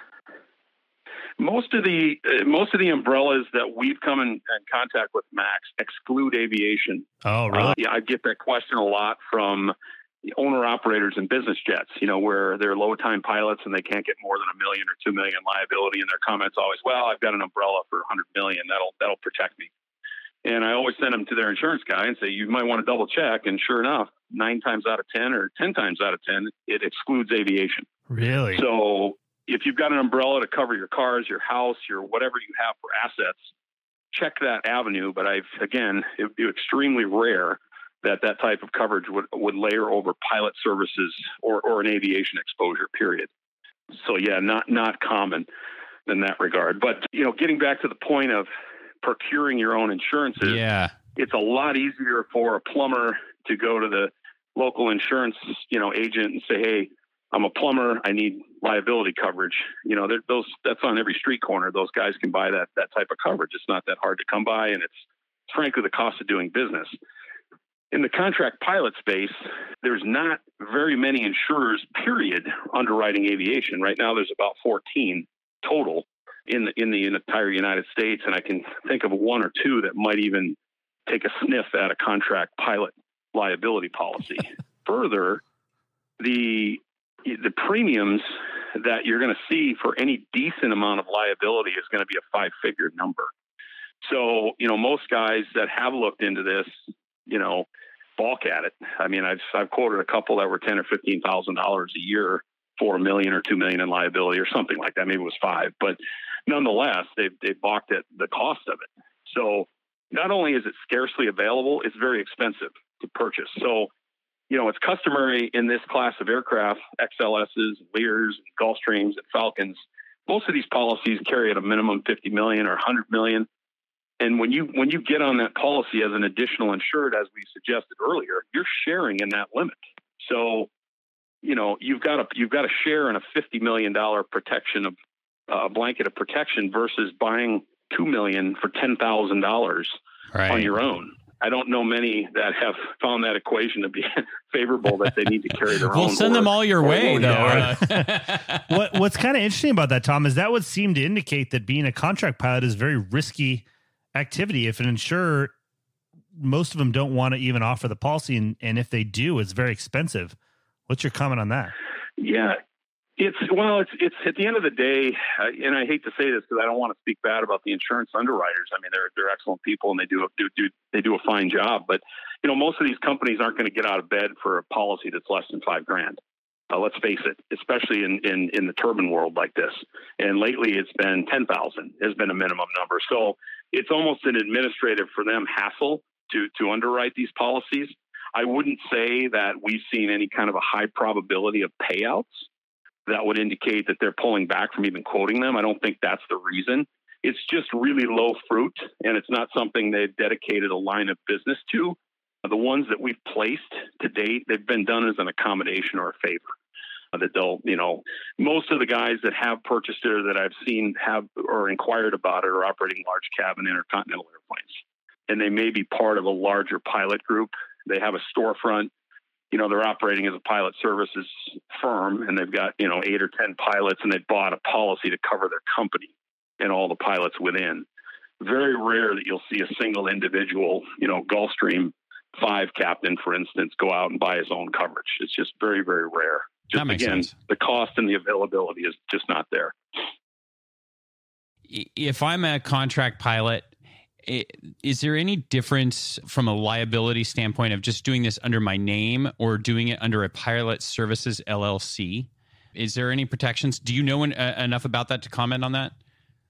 Most of the uh, most of the umbrellas that we've come in, in contact with, Max, exclude aviation. Oh, really? Uh, yeah, I get that question a lot from the owner operators in business jets. You know, where they're low time pilots and they can't get more than a million or two million liability, and their comments always, "Well, I've got an umbrella for a hundred million. That'll that'll protect me." And I always send them to their insurance guy and say, "You might want to double check." And sure enough, nine times out of ten or ten times out of ten, it excludes aviation. Really? So if you've got an umbrella to cover your cars, your house, your whatever you have for assets, check that avenue. But I've, again, it would be extremely rare that that type of coverage would, would layer over pilot services or, or an aviation exposure, period. So yeah, not, not common in that regard. But, you know, getting back to the point of procuring your own insurances, Yeah. it's a lot easier for a plumber to go to the local insurance, you know, agent and say, "Hey, I'm a plumber. I need liability coverage." You know, those that's on every street corner. Those guys can buy that that type of coverage. It's not that hard to come by, and it's frankly the cost of doing business. In the contract pilot space, there's not very many insurers, period, underwriting aviation. Right now, there's about fourteen total in the in the entire United States, and I can think of one or two that might even take a sniff at a contract pilot liability policy. Further, the the premiums that you're going to see for any decent amount of liability is going to be a five-figure number. So, you know, most guys that have looked into this, you know, balk at it. I mean, I've I've quoted a couple that were ten or fifteen thousand dollars a year for a million or two million in liability or something like that. Maybe it was five, but nonetheless, they they balked at the cost of it. So, not only is it scarcely available, it's very expensive to purchase. So, you know, it's customary in this class of aircraft, X L S's, Lears, Gulfstreams, and Falcons. Most of these policies carry at a minimum fifty million or one hundred million. And when you when you get on that policy as an additional insured, as we suggested earlier, you're sharing in that limit. So, you know, you've got a you've got a share in a fifty million dollar protection of a uh, blanket of protection versus buying two million for ten thousand dollars Right. on your own. I don't know many that have found that equation to be favorable, that they need to carry their We'll own. send or- them all your or way, loan though. it. Uh, what What's kind of interesting about that, Tom, is that would seem to indicate that being a contract pilot is very risky activity. If an insurer, most of them don't want to even offer the policy, and, and if they do, it's very expensive. What's your comment on that? Yeah, it's well, it's it's at the end of the day, uh, and I hate to say this because I don't want to speak bad about the insurance underwriters. I mean, they're they're excellent people and they do do do they do a fine job. But you know, most of these companies aren't going to get out of bed for a policy that's less than five grand. Uh, let's face it, especially in, in in the turbine world like this. And lately, it's been ten thousand has been a minimum number. So it's almost an administrative for them hassle to to underwrite these policies. I wouldn't say that we've seen any kind of a high probability of payouts that would indicate that they're pulling back from even quoting them. I don't think that's the reason. It's just really low fruit, and it's not something they've dedicated a line of business to. The ones that we've placed to date, they've been done as an accommodation or a favor. Uh, that they'll, you know, most of the guys that have purchased it or that I've seen have or inquired about it are operating large cabin intercontinental airplanes. And they may be part of a larger pilot group. They have a storefront. You know, they're operating as a pilot services firm, and they've got, you know, eight or ten pilots, and they bought a policy to cover their company and all the pilots within. Very rare that you'll see a single individual, you know, Gulfstream five captain, for instance, go out and buy his own coverage. It's just very, very rare. Just That makes again, sense. the cost and the availability is just not there. If I'm a contract pilot Is there any difference from a liability standpoint of just doing this under my name or doing it under a Pilot Services L L C? Is there any protections? Do you know en- uh, enough about that to comment on that?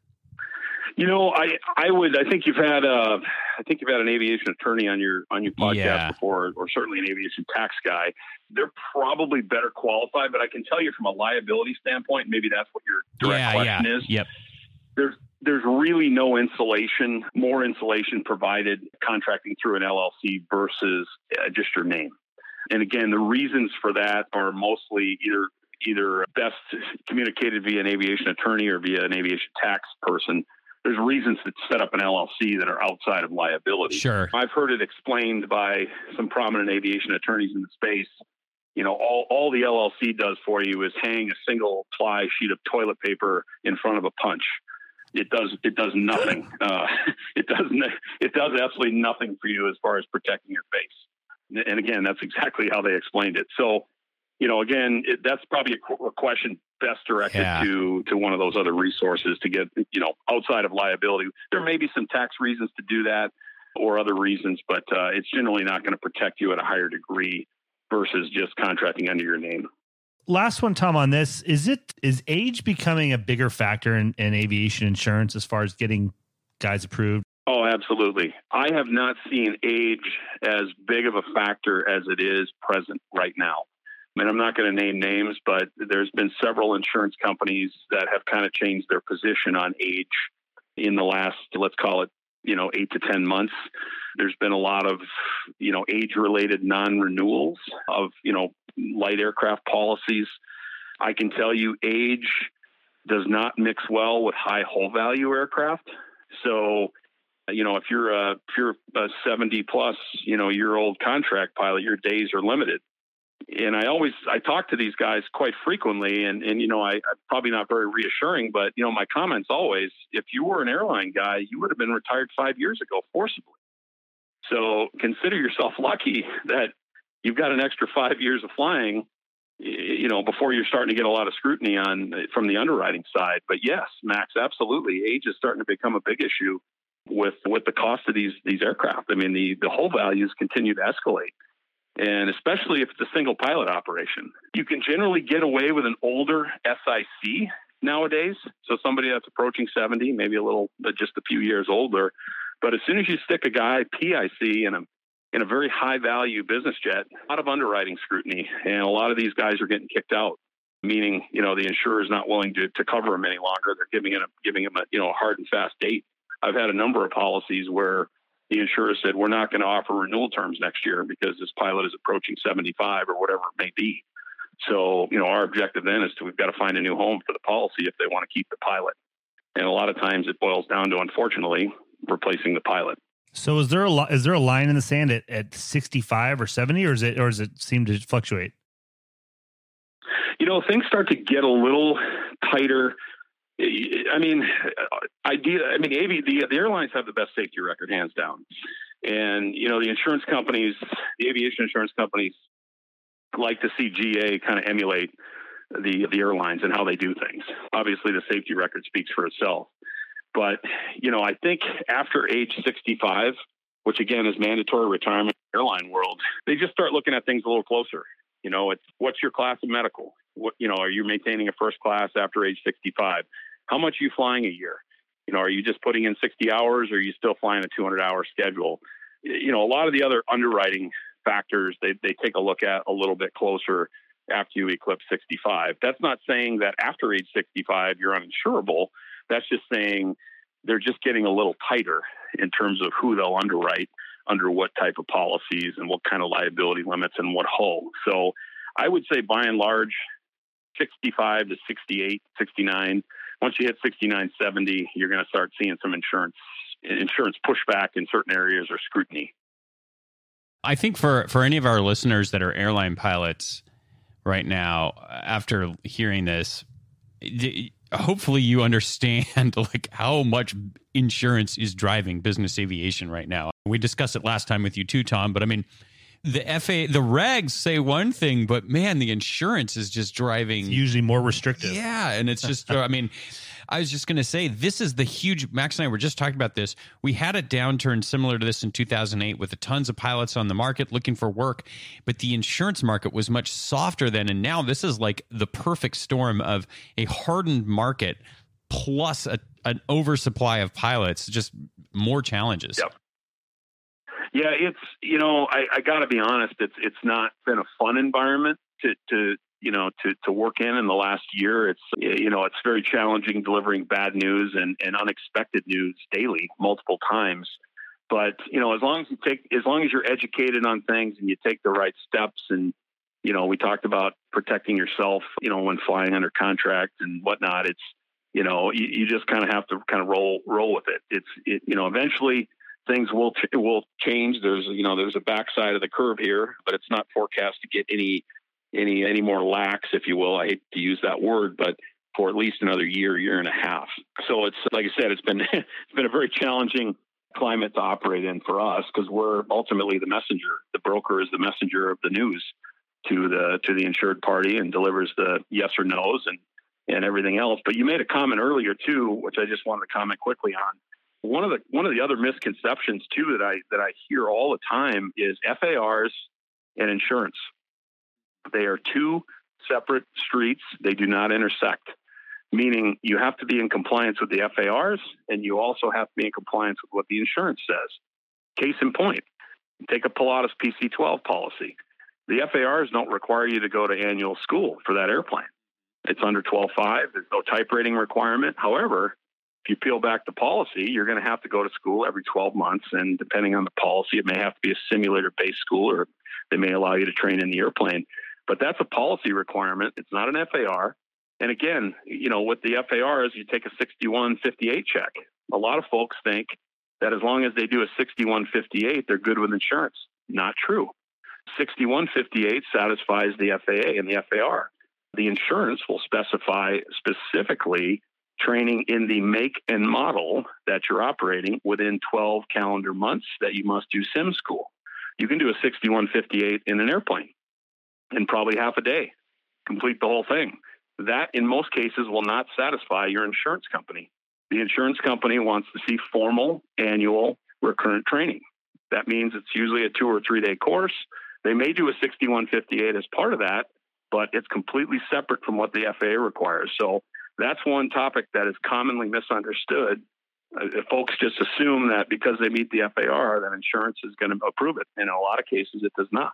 You know, I, I would, I think you've had, uh, I think you've had an aviation attorney on your, on your podcast Yeah. before, or certainly an aviation tax guy. They're probably better qualified, but I can tell you from a liability standpoint, maybe that's what your direct yeah, question yeah. is. Yep. There's, there's really no insulation, more insulation provided contracting through an L L C versus uh, just your name. And again, the reasons for that are mostly either, either best communicated via an aviation attorney or via an aviation tax person. There's reasons to set up an L L C that are outside of liability. Sure. I've heard it explained by some prominent aviation attorneys in the space. You know, all, all the L L C does for you is hang a single ply sheet of toilet paper in front of a punch. It does, it does nothing. Uh, it doesn't, it does absolutely nothing for you as far as protecting your face. And again, that's exactly how they explained it. So, you know, again, it, that's probably a, a question best directed Yeah. to to one of those other resources to get, you know, outside of liability. There may be some tax reasons to do that or other reasons, but uh, it's generally not going to protect you at a higher degree versus just contracting under your name. Last one, Tom, on this. Is it is age becoming a bigger factor in, in aviation insurance as far as getting guys approved? Oh, absolutely. I have not seen age as big of a factor as it is present right now. And I'm not going to name names, but there's been several insurance companies that have kind of changed their position on age in the last, let's call it, you know, eight to ten months. There's been a lot of, you know, age-related non-renewals of, you know, light aircraft policies. I can tell you age does not mix well with high hull value aircraft. So, you know, if you're a, if you're a seventy plus, you know, year old contract pilot, your days are limited. And I always, I talk to these guys quite frequently and, and, you know, I, I'm probably not very reassuring, but, you know, my comments always, if you were an airline guy, you would have been retired five years ago forcibly. So consider yourself lucky that you've got an extra five years of flying, you know, before you're starting to get a lot of scrutiny on from the underwriting side. But yes, Max, absolutely. Age is starting to become a big issue with, with the cost of these, these aircraft. I mean, the, the hull values continue to escalate. And especially if it's a single pilot operation, you can generally get away with an older S I C nowadays. So somebody that's approaching seventy, maybe a little, but just a few years older. But as soon as you stick a guy P I C in a in a very high value business jet, a lot of underwriting scrutiny, and a lot of these guys are getting kicked out. Meaning, you know, the insurer is not willing to, to cover them any longer. They're giving it a, giving them a you know a hard and fast date. I've had a number of policies where the insurer said, we're not going to offer renewal terms next year because this pilot is approaching seventy-five or whatever it may be. So, you know, our objective then is to, we've got to find a new home for the policy if they want to keep the pilot. And a lot of times it boils down to, unfortunately, replacing the pilot. So is there a is there a line in the sand at, at sixty-five or seventy, or is it, or does it seem to fluctuate? You know, things start to get a little tighter. I mean, idea. I mean, A V, the, the airlines have the best safety record, hands down. And, you know, the insurance companies, the aviation insurance companies like to see G A kind of emulate the, the airlines and how they do things. Obviously, the safety record speaks for itself. But, you know, I think after age sixty-five, which again is mandatory retirement in the airline world, they just start looking at things a little closer. You know, it's what's your class of medical? What, you know, are you maintaining a first class after age sixty-five? How much are you flying a year? You know, are you just putting in sixty hours or are you still flying a two hundred hour schedule? You know, a lot of the other underwriting factors, they, they take a look at a little bit closer after you eclipse sixty-five. That's not saying that after age sixty-five, you're uninsurable. That's just saying they're just getting a little tighter in terms of who they'll underwrite under what type of policies and what kind of liability limits and what hull. So I would say by and large, sixty-five to sixty-eight, sixty-nine. Once you hit sixty-nine, seventy, you're going to start seeing some insurance insurance pushback in certain areas or scrutiny. I think for, for any of our listeners that are airline pilots right now, after hearing this, hopefully you understand like how much insurance is driving business aviation right now. We discussed it last time with you too, Tom, but I mean, the F A, the regs say one thing, but man, the insurance is just driving. It's usually more restrictive. Yeah. And it's just, I mean, I was just going to say, this is the huge, Max and I were just talking about this. We had a downturn similar to this in two thousand eight with tons of pilots on the market looking for work, but the insurance market was much softer then. And now this is like the perfect storm of a hardened market plus a, an oversupply of pilots, just more challenges. Yep. Yeah, it's, you know, I, I got to be honest, it's it's not been a fun environment to, to you know, to, to work in in the last year. It's, you know, it's very challenging delivering bad news and, and unexpected news daily, multiple times. But, you know, as long as you take, as long as you're educated on things and you take the right steps, and, you know, we talked about protecting yourself, you know, when flying under contract and whatnot, it's, you know, you, you just kind of have to kind of roll, roll with it. It's, it, you know, eventually things will, ch- will change. There's, you know, there's a backside of the curve here, but it's not forecast to get any, any, any more lax, if you will. I hate to use that word, but for at least another year, year and a half. So it's, like I said, it's been, it's been a very challenging climate to operate in for us, because we're ultimately the messenger. The broker is the messenger of the news to the, to the insured party, and delivers the yes or no's and, and everything else. But you made a comment earlier too, which I just wanted to comment quickly on. One of the, one of the other misconceptions too, that I, that I hear all the time is F A Rs and insurance. They are two separate streets. They do not intersect, meaning you have to be in compliance with the F A Rs, and you also have to be in compliance with what the insurance says. Case in point, take a Pilatus P C twelve policy. The F A Rs don't require you to go to annual school for that airplane. It's under twelve point five. There's no type rating requirement. However, if you peel back the policy, you're going to have to go to school every twelve months. And depending on the policy, it may have to be a simulator-based school, or they may allow you to train in the airplane. But that's a policy requirement. It's not an F A R. And again, you know, with the F A Rs, you take a sixty-one fifty-eight check. A lot of folks think that as long as they do a sixty-one fifty-eight, they're good with insurance. Not true. sixty-one fifty-eight satisfies the F A A and the F A R. The insurance will specify specifically training in the make and model that you're operating within twelve calendar months that you must do sim school. You can do a sixty-one fifty-eight in an airplane in probably half a day, complete the whole thing. That, in most cases, will not satisfy your insurance company. The insurance company wants to see formal, annual, recurrent training. That means it's usually a two or three day course. They may do a sixty-one fifty-eight as part of that, but it's completely separate from what the F A A requires. So that's one topic that is commonly misunderstood. Uh, folks just assume that because they meet the F A R, that insurance is going to approve it. And in a lot of cases, it does not.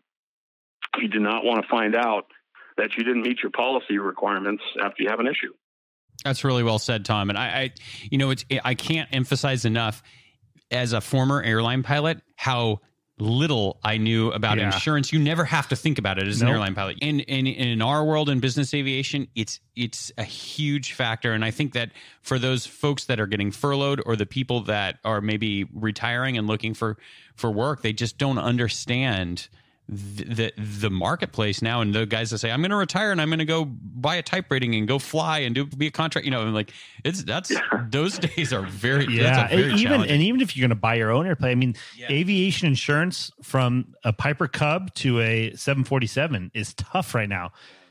You do not want to find out that you didn't meet your policy requirements after you have an issue. That's really well said, Tom. And I, I you know, it's, I can't emphasize enough, as a former airline pilot, how little I knew about Yeah. insurance. You never have to think about it as Nope. an airline pilot. In, in in our world in business aviation, it's it's a huge factor. And I think that for those folks that are getting furloughed, or the people that are maybe retiring and looking for for work, they just don't understand the the marketplace now. And the guys that say, I'm going to retire and I'm going to go buy a type rating and go fly and do be a contract, you know, and like it's that's Yeah. those days are very Yeah, that's a very and even challenging. and even if you're going to buy your own airplane, I mean, Yeah. aviation insurance from a Piper Cub to a seven forty-seven is tough right now,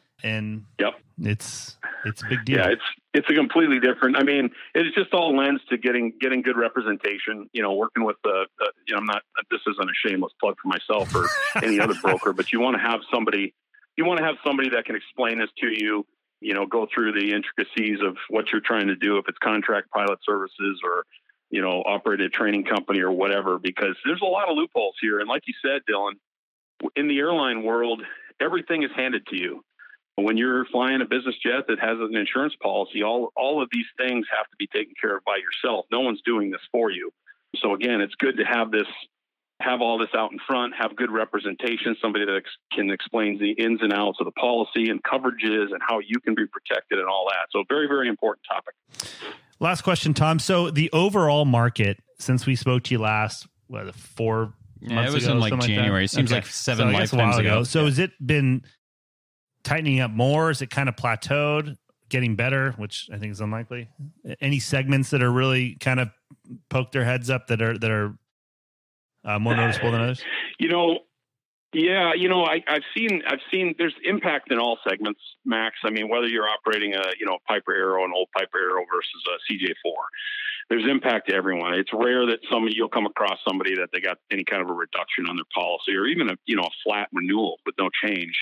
and Yep. it's it's a big deal. Yeah, it's it's a completely different. I mean, it's just all lends to getting getting good representation. You know, working with the, the you know, I'm not. This isn't a shameless plug for myself or any other broker, but you want to have somebody. You want to have somebody that can explain this to you. You know, go through the intricacies of what you're trying to do. If it's contract pilot services or, you know, operate a training company or whatever, because there's a lot of loopholes here. And like you said, Dylan, in the airline world, everything is handed to you. When you're flying a business jet that has an insurance policy, all all of these things have to be taken care of by yourself. No one's doing this for you. So again, it's good to have this, have all this out in front, have good representation, somebody that ex- can explain the ins and outs of the policy and coverages and how you can be protected and all that. So very, very important topic. Last question, Tom. So the overall market, since we spoke to you last, what, four Yeah, months it was ago, in like something January. that? It seems Okay. like seven So I guess a lifetimes while ago. So has it been tightening up more? Is it kind of plateaued, getting better, which I think is unlikely? Any segments that are really kind of poked their heads up that are that are uh, more noticeable than others? You know, Yeah, you know, I, I've seen, I've seen. There's impact in all segments, Max. I mean, whether you're operating a, you know, Piper Arrow, an old Piper Arrow versus a C J four, there's impact to everyone. It's rare that somebody you'll come across somebody that they got any kind of a reduction on their policy, or even a, you know, a flat renewal with no change.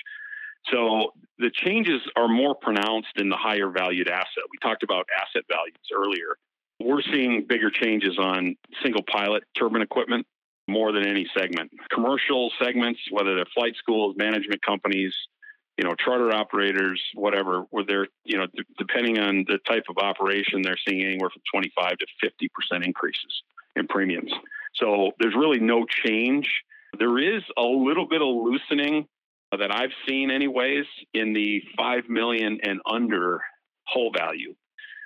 So the changes are more pronounced in the higher valued asset. We talked about asset values earlier. We're seeing bigger changes on single pilot turbine equipment more than any segment. Commercial segments, whether they're flight schools, management companies, you know, charter operators, whatever, where they're, you know, d- depending on the type of operation, they're seeing anywhere from twenty-five to fifty percent increases in premiums. So there's really no change. There is a little bit of loosening that I've seen anyways in the five million and under whole value.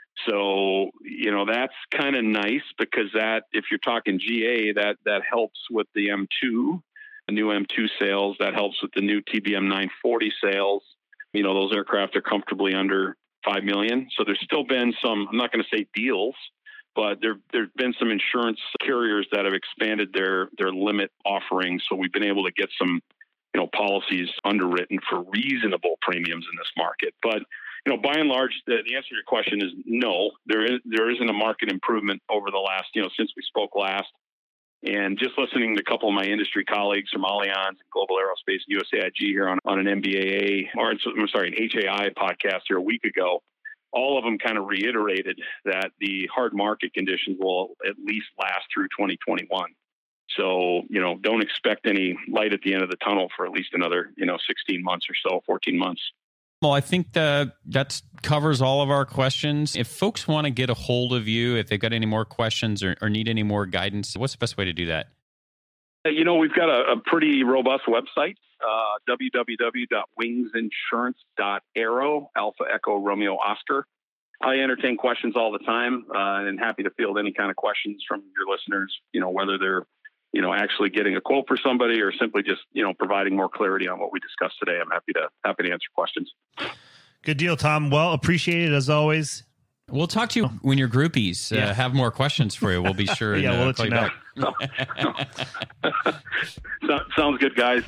So, you know, that's kind of nice because that, if you're talking G A, that, that helps with the M two, the new M two sales, that helps with the new T B M nine forty sales. You know, those aircraft are comfortably under five million. So there's still been some, I'm not going to say deals, but there, there's been some insurance carriers that have expanded their, their limit offerings. So we've been able to get some, you know, policies underwritten for reasonable premiums in this market. But, you know, by and large, the, the answer to your question is no. There is there isn't a market improvement over the last, you know, since we spoke last. And just listening to a couple of my industry colleagues from Allianz and Global Aerospace and U S A I G here on, on an M B A A, or I'm sorry, an H A I podcast here a week ago, all of them kind of reiterated that the hard market conditions will at least last through twenty twenty-one. So, you know, don't expect any light at the end of the tunnel for at least another, you know, sixteen months or so, fourteen months. Well, I think that that covers all of our questions. If folks want to get a hold of you, if they've got any more questions or, or need any more guidance, what's the best way to do that? You know, we've got a, a pretty robust website, uh, w w w dot wings insurance dot aero, Alpha Echo Romeo Oscar. I entertain questions all the time uh, and happy to field any kind of questions from your listeners, you know, whether they're, you know, actually getting a quote for somebody or simply just, you know, providing more clarity on what we discussed today. I'm happy to happy to answer questions. Good deal, Tom. Well, appreciate it as always. We'll talk to you when your groupies uh, Yeah. have more questions for you. We'll be sure and Yeah, we'll uh, let call you you know. back. So, sounds good, guys.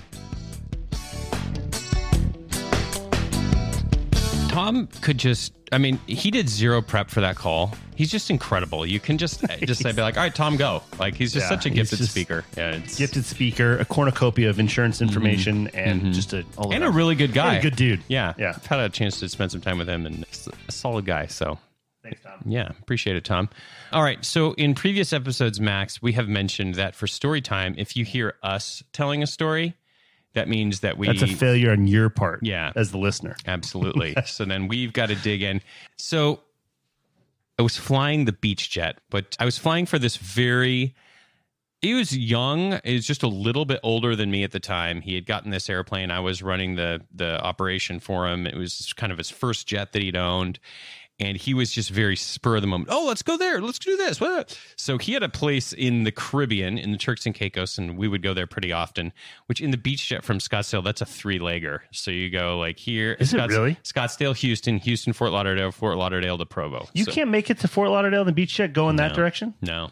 Tom could just, I mean, he did zero prep for that call. He's just incredible. You can just just say, be like, all right, Tom, go. Like, he's just Yeah, such a he's gifted just speaker. Yeah, it's, Gifted speaker, a cornucopia of insurance information, and just a all and a around- really good guy. and a good dude. Yeah. Yeah. I've had a chance to spend some time with him, and he's a solid guy. So, Thanks, Tom. yeah, appreciate it, Tom. All right. So in previous episodes, Max, we have mentioned that for story time, if you hear us telling a story, that means that we... That's a failure on your part, Yeah. as the listener. Absolutely. So then we've got to dig in. So I was flying the Beechjet, but I was flying for this very... He was young. He was just a little bit older than me at the time. He had gotten this airplane. I was running the the operation for him. It was kind of his first jet that he'd owned. And he was just very spur of the moment. Oh, let's go there. Let's do this. So he had a place in the Caribbean, in the Turks and Caicos, and we would go there pretty often, which in the Beechjet from Scottsdale, that's a three-legger. So you go like here. Is it really? Scottsdale, Houston, Houston, Fort Lauderdale, Fort Lauderdale to Provo. You So- can't make it to Fort Lauderdale in the beach jet, go in that No. direction? No.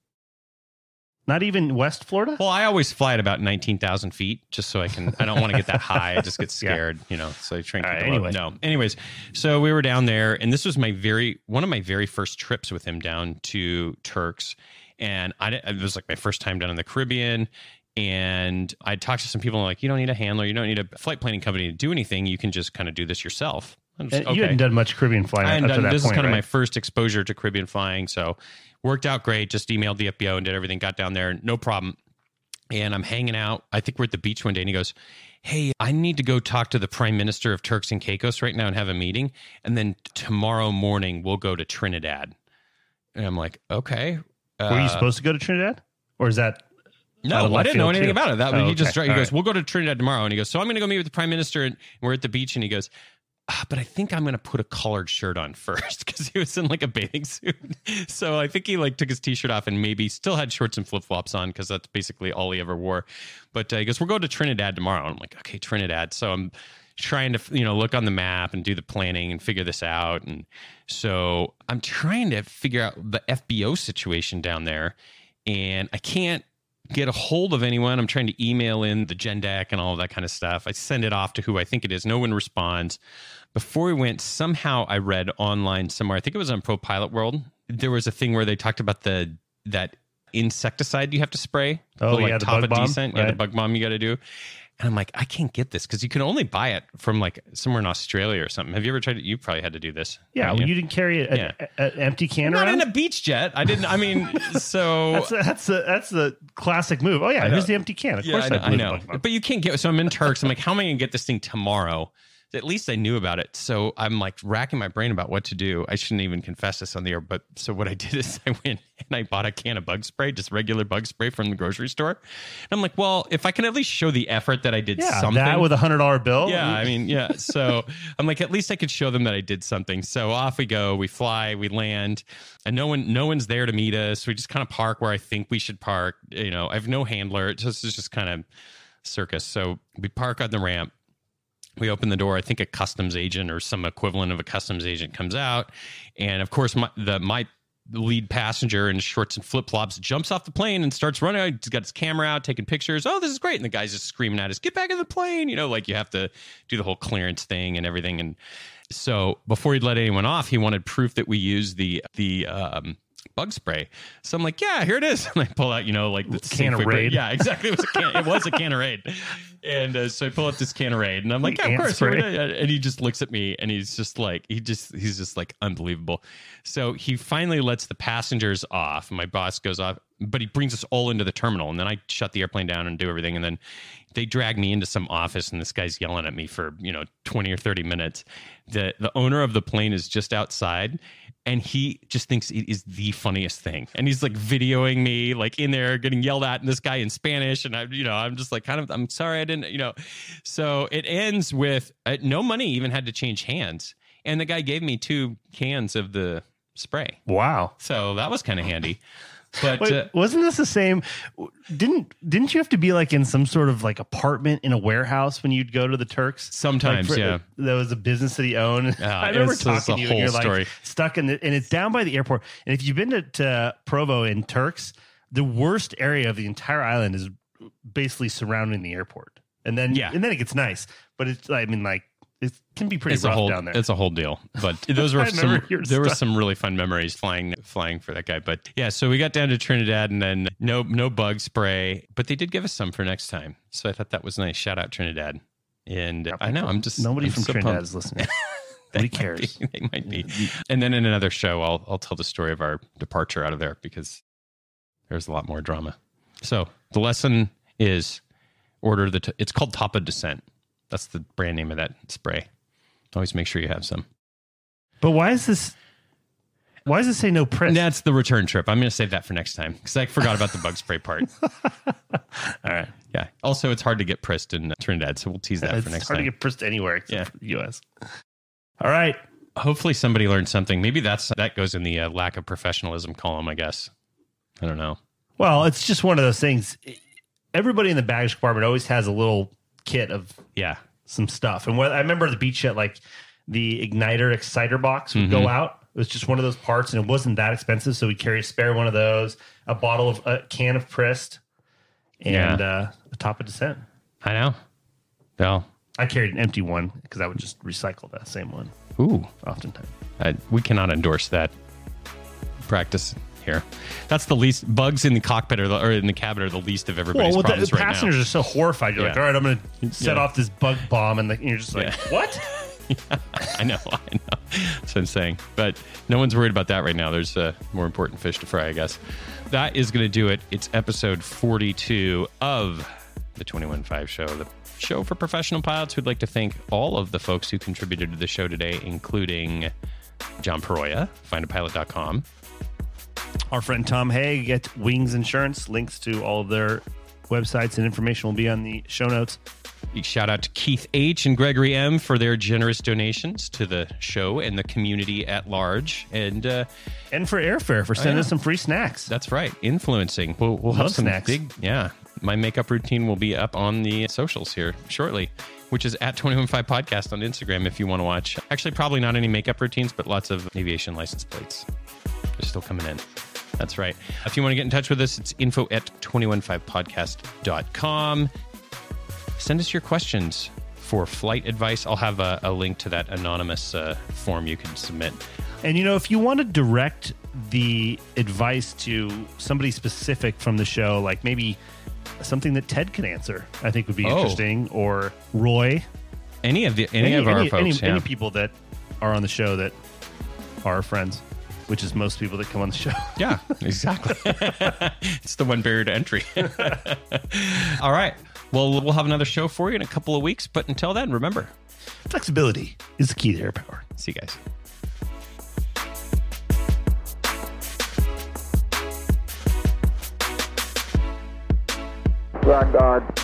Not even West Florida? Well, I always fly at about nineteen thousand feet just so I can, I don't want to get that high. I just get scared, you know, so I try and All keep right, it low. anyway. No. Anyways, so we were down there, and this was my very, one of my very first trips with him down to Turks. And I, it was like my first time down in the Caribbean. And I talked to some people and like, you don't need a handler. You don't need a flight planning company to do anything. You can just kind of do this yourself. I'm just, And You hadn't done much Caribbean flying I up hadn't to done, that this point, is kind of right? my first exposure to Caribbean flying. So worked out great. Just emailed the F B O and did everything. Got down there. No problem. And I'm hanging out. I think we're at the beach one day and he goes, hey, I need to go talk to the Prime Minister of Turks and Caicos right now and have a meeting. And then tomorrow morning we'll go to Trinidad. And I'm like, okay. Uh, Were you supposed to go to Trinidad? Or is that... out No, of I left didn't know field, anything too? about it. That Oh, he just okay. he All goes, right. we'll go to Trinidad tomorrow. And he goes, so I'm going to go meet with the Prime Minister. And we're at the beach. And he goes, ah, but I think I'm going to put a collared shirt on first because he was in like a bathing suit. So I think he like took his t-shirt off and maybe still had shorts and flip-flops on because that's basically all he ever wore. But uh, he goes, we'll go to Trinidad tomorrow. And I'm like, okay, Trinidad. So I'm trying to, you know, look on the map and do the planning and figure this out. And so I'm trying to figure out the F B O situation down there. And I can't get a hold of anyone. I'm trying to email in the Gen Deck and all of that kind of stuff. I send it off to who I think it is. No one responds. Before we went, somehow I read online somewhere, I think it was on Pro Pilot World, there was a thing where they talked about the that insecticide you have to spray. Oh, the, like, yeah, the top bug of bomb, decent. right. Yeah, the bug bomb you got to do. And I'm like, I can't get this because you can only buy it from like somewhere in Australia or something. Have you ever tried it? You probably had to do this. Yeah, haven't well, you didn't carry an Yeah. empty can Not around? in a beach jet. I didn't. I mean, so That's a, that's a, that's the classic move. Oh, yeah, here's the empty can. Of yeah, course I I, know. blew I the know. bug bomb. But you can't get. So I'm in Turks. I'm like, how am I going to get this thing tomorrow? At least I knew about it. So I'm like racking my brain about what to do. I shouldn't even confess this on the air. But so what I did is I went and I bought a can of bug spray, just regular bug spray from the grocery store. And I'm like, well, if I can at least show the effort that I did Yeah, something. that with a hundred dollar bill. Yeah, I mean, yeah. So I'm like, at least I could show them that I did something. So off we go. We fly. We land, and no one, no one's there to meet us. We just kind of park where I think we should park. You know, I have no handler. It's just, it's just kind of circus. So we park on the ramp. We open the door. I think a customs agent or some equivalent of a customs agent comes out, and of course, my the my lead passenger in shorts and flip flops jumps off the plane and starts running. He's got his camera out, taking pictures. Oh, this is great! And the guy's just screaming at us, "Get back in the plane!" You know, like you have to do the whole clearance thing and everything. And so, before he'd let anyone off, he wanted proof that we use the the um, bug spray. So I'm like, "Yeah, here it is." And I pull out, you know, like the Can of Safeway- Raid. Yeah, exactly. It was a can. It was a can of Raid. And uh, so I pull up this can of Raid, and I'm like, The yeah, of ant course. spray. here it is. And he just looks at me, and he's just like, he just, he's just like unbelievable. So he finally lets the passengers off. My boss goes off, but he brings us all into the terminal, and then I shut the airplane down and do everything, and then they drag me into some office, and this guy's yelling at me for, you know, twenty or thirty minutes. The the owner of the plane is just outside, and he just thinks it is the funniest thing. And he's like videoing me, like in there getting yelled at, and this guy in Spanish. And I, you know, I'm just like, kind of, I'm sorry I didn't, you know. So it ends with uh, no money even had to change hands. And the guy gave me two cans of the spray. Wow. So that was kind of handy. But Wait, uh, wasn't this the same? Didn't didn't you have to be like in some sort of like apartment in a warehouse when you'd go to the Turks? Sometimes, Like, for- yeah. There was a business that he owned. Yeah, I remember it's- it's talking a to you, and whole you're like story. stuck in the, and it's down by the airport. And if you've been to, to Provo in Turks, the worst area of the entire island is basically surrounding the airport. And then Yeah. and then it gets nice, but it's I mean like it can be pretty it's a rough whole down there. it's a whole deal. But those were I some remember your there were stuff. some really fun memories flying flying for that guy. But yeah, so we got down to Trinidad, and then no no bug spray, but they did give us some for next time. So I thought that was nice. Shout out Trinidad. And I know I'm just Nobody I'm from so Trinidad pumped. is listening. They Nobody might cares. be. They might be. And then in another show, I'll I'll tell the story of our departure out of there because there's a lot more drama. So the lesson is order the. T- it's called Top of Descent. That's the brand name of that spray. Always make sure you have some. But why is this? Why does it say no press? That's the return trip. I'm going to save that for next time because I forgot about the bug spray part. All right. Yeah. Also, it's hard to get pressed in Trinidad, so we'll tease that It's for next hard time. to get pressed anywhere except Yeah. for the U S. All right. Hopefully, somebody learned something. Maybe that's that goes in the uh, lack of professionalism column. I guess. I don't know. Well, it's just one of those things. Everybody in the baggage compartment always has a little kit of Yeah. some stuff. And what I remember the beach jet, like the igniter exciter box would Mm-hmm. go out. It was just one of those parts, and it wasn't that expensive. So we'd carry a spare one of those, a bottle of a can of Prist, and Yeah. uh, a Top of Descent. I know. Well, I carried an empty one because I would just recycle that same one ooh, oftentimes. I, we cannot endorse that practice here. That's the least bugs in the cockpit or, the, or in the cabin are the least of everybody's Well, well the, problems the right passengers now. are so horrified. You're like, Yeah. all right, I'm going to set Yeah. off this bug bomb, and, the, and you're just like, Yeah. what? I know, I know. That's what I'm saying. But no one's worried about that right now. There's uh, more important fish to fry, I guess. That is going to do it. It's episode forty-two of the twenty-one five Show, the show for professional pilots. We'd like to thank all of the folks who contributed to the show today, including John Peroya, find a pilot dot com. Our friend Tom Haig at Wings Insurance. Links to all of their websites and information will be on the show notes. Big shout out to Keith H. and Gregory M. for their generous donations to the show and the community at large. And uh, And for airfare, for sending yeah. us some free snacks. that's right, influencing. We'll, we'll have Love some snacks. big, yeah. My makeup routine will be up on the socials here shortly, which is at twenty-one five Podcast on Instagram if you want to watch. Actually, probably not any makeup routines, but lots of aviation license plates. They're still coming in. That's right. If you want to get in touch with us, it's info at two one five podcast dot com. Send us your questions for flight advice. I'll have a, a link to that anonymous uh, form you can submit. And, you know, if you want to direct the advice to somebody specific from the show, like maybe something that Ted can answer, I think would be Oh. interesting, or Roy. Any of the any, of our any, folks, any, yeah. any people that are on the show that are our friends, which is most people that come on the show. Yeah, exactly. It's the one barrier to entry. All right. Well, we'll have another show for you in a couple of weeks. But until then, remember, Flexibility is the key to air power. see you guys. Rock on.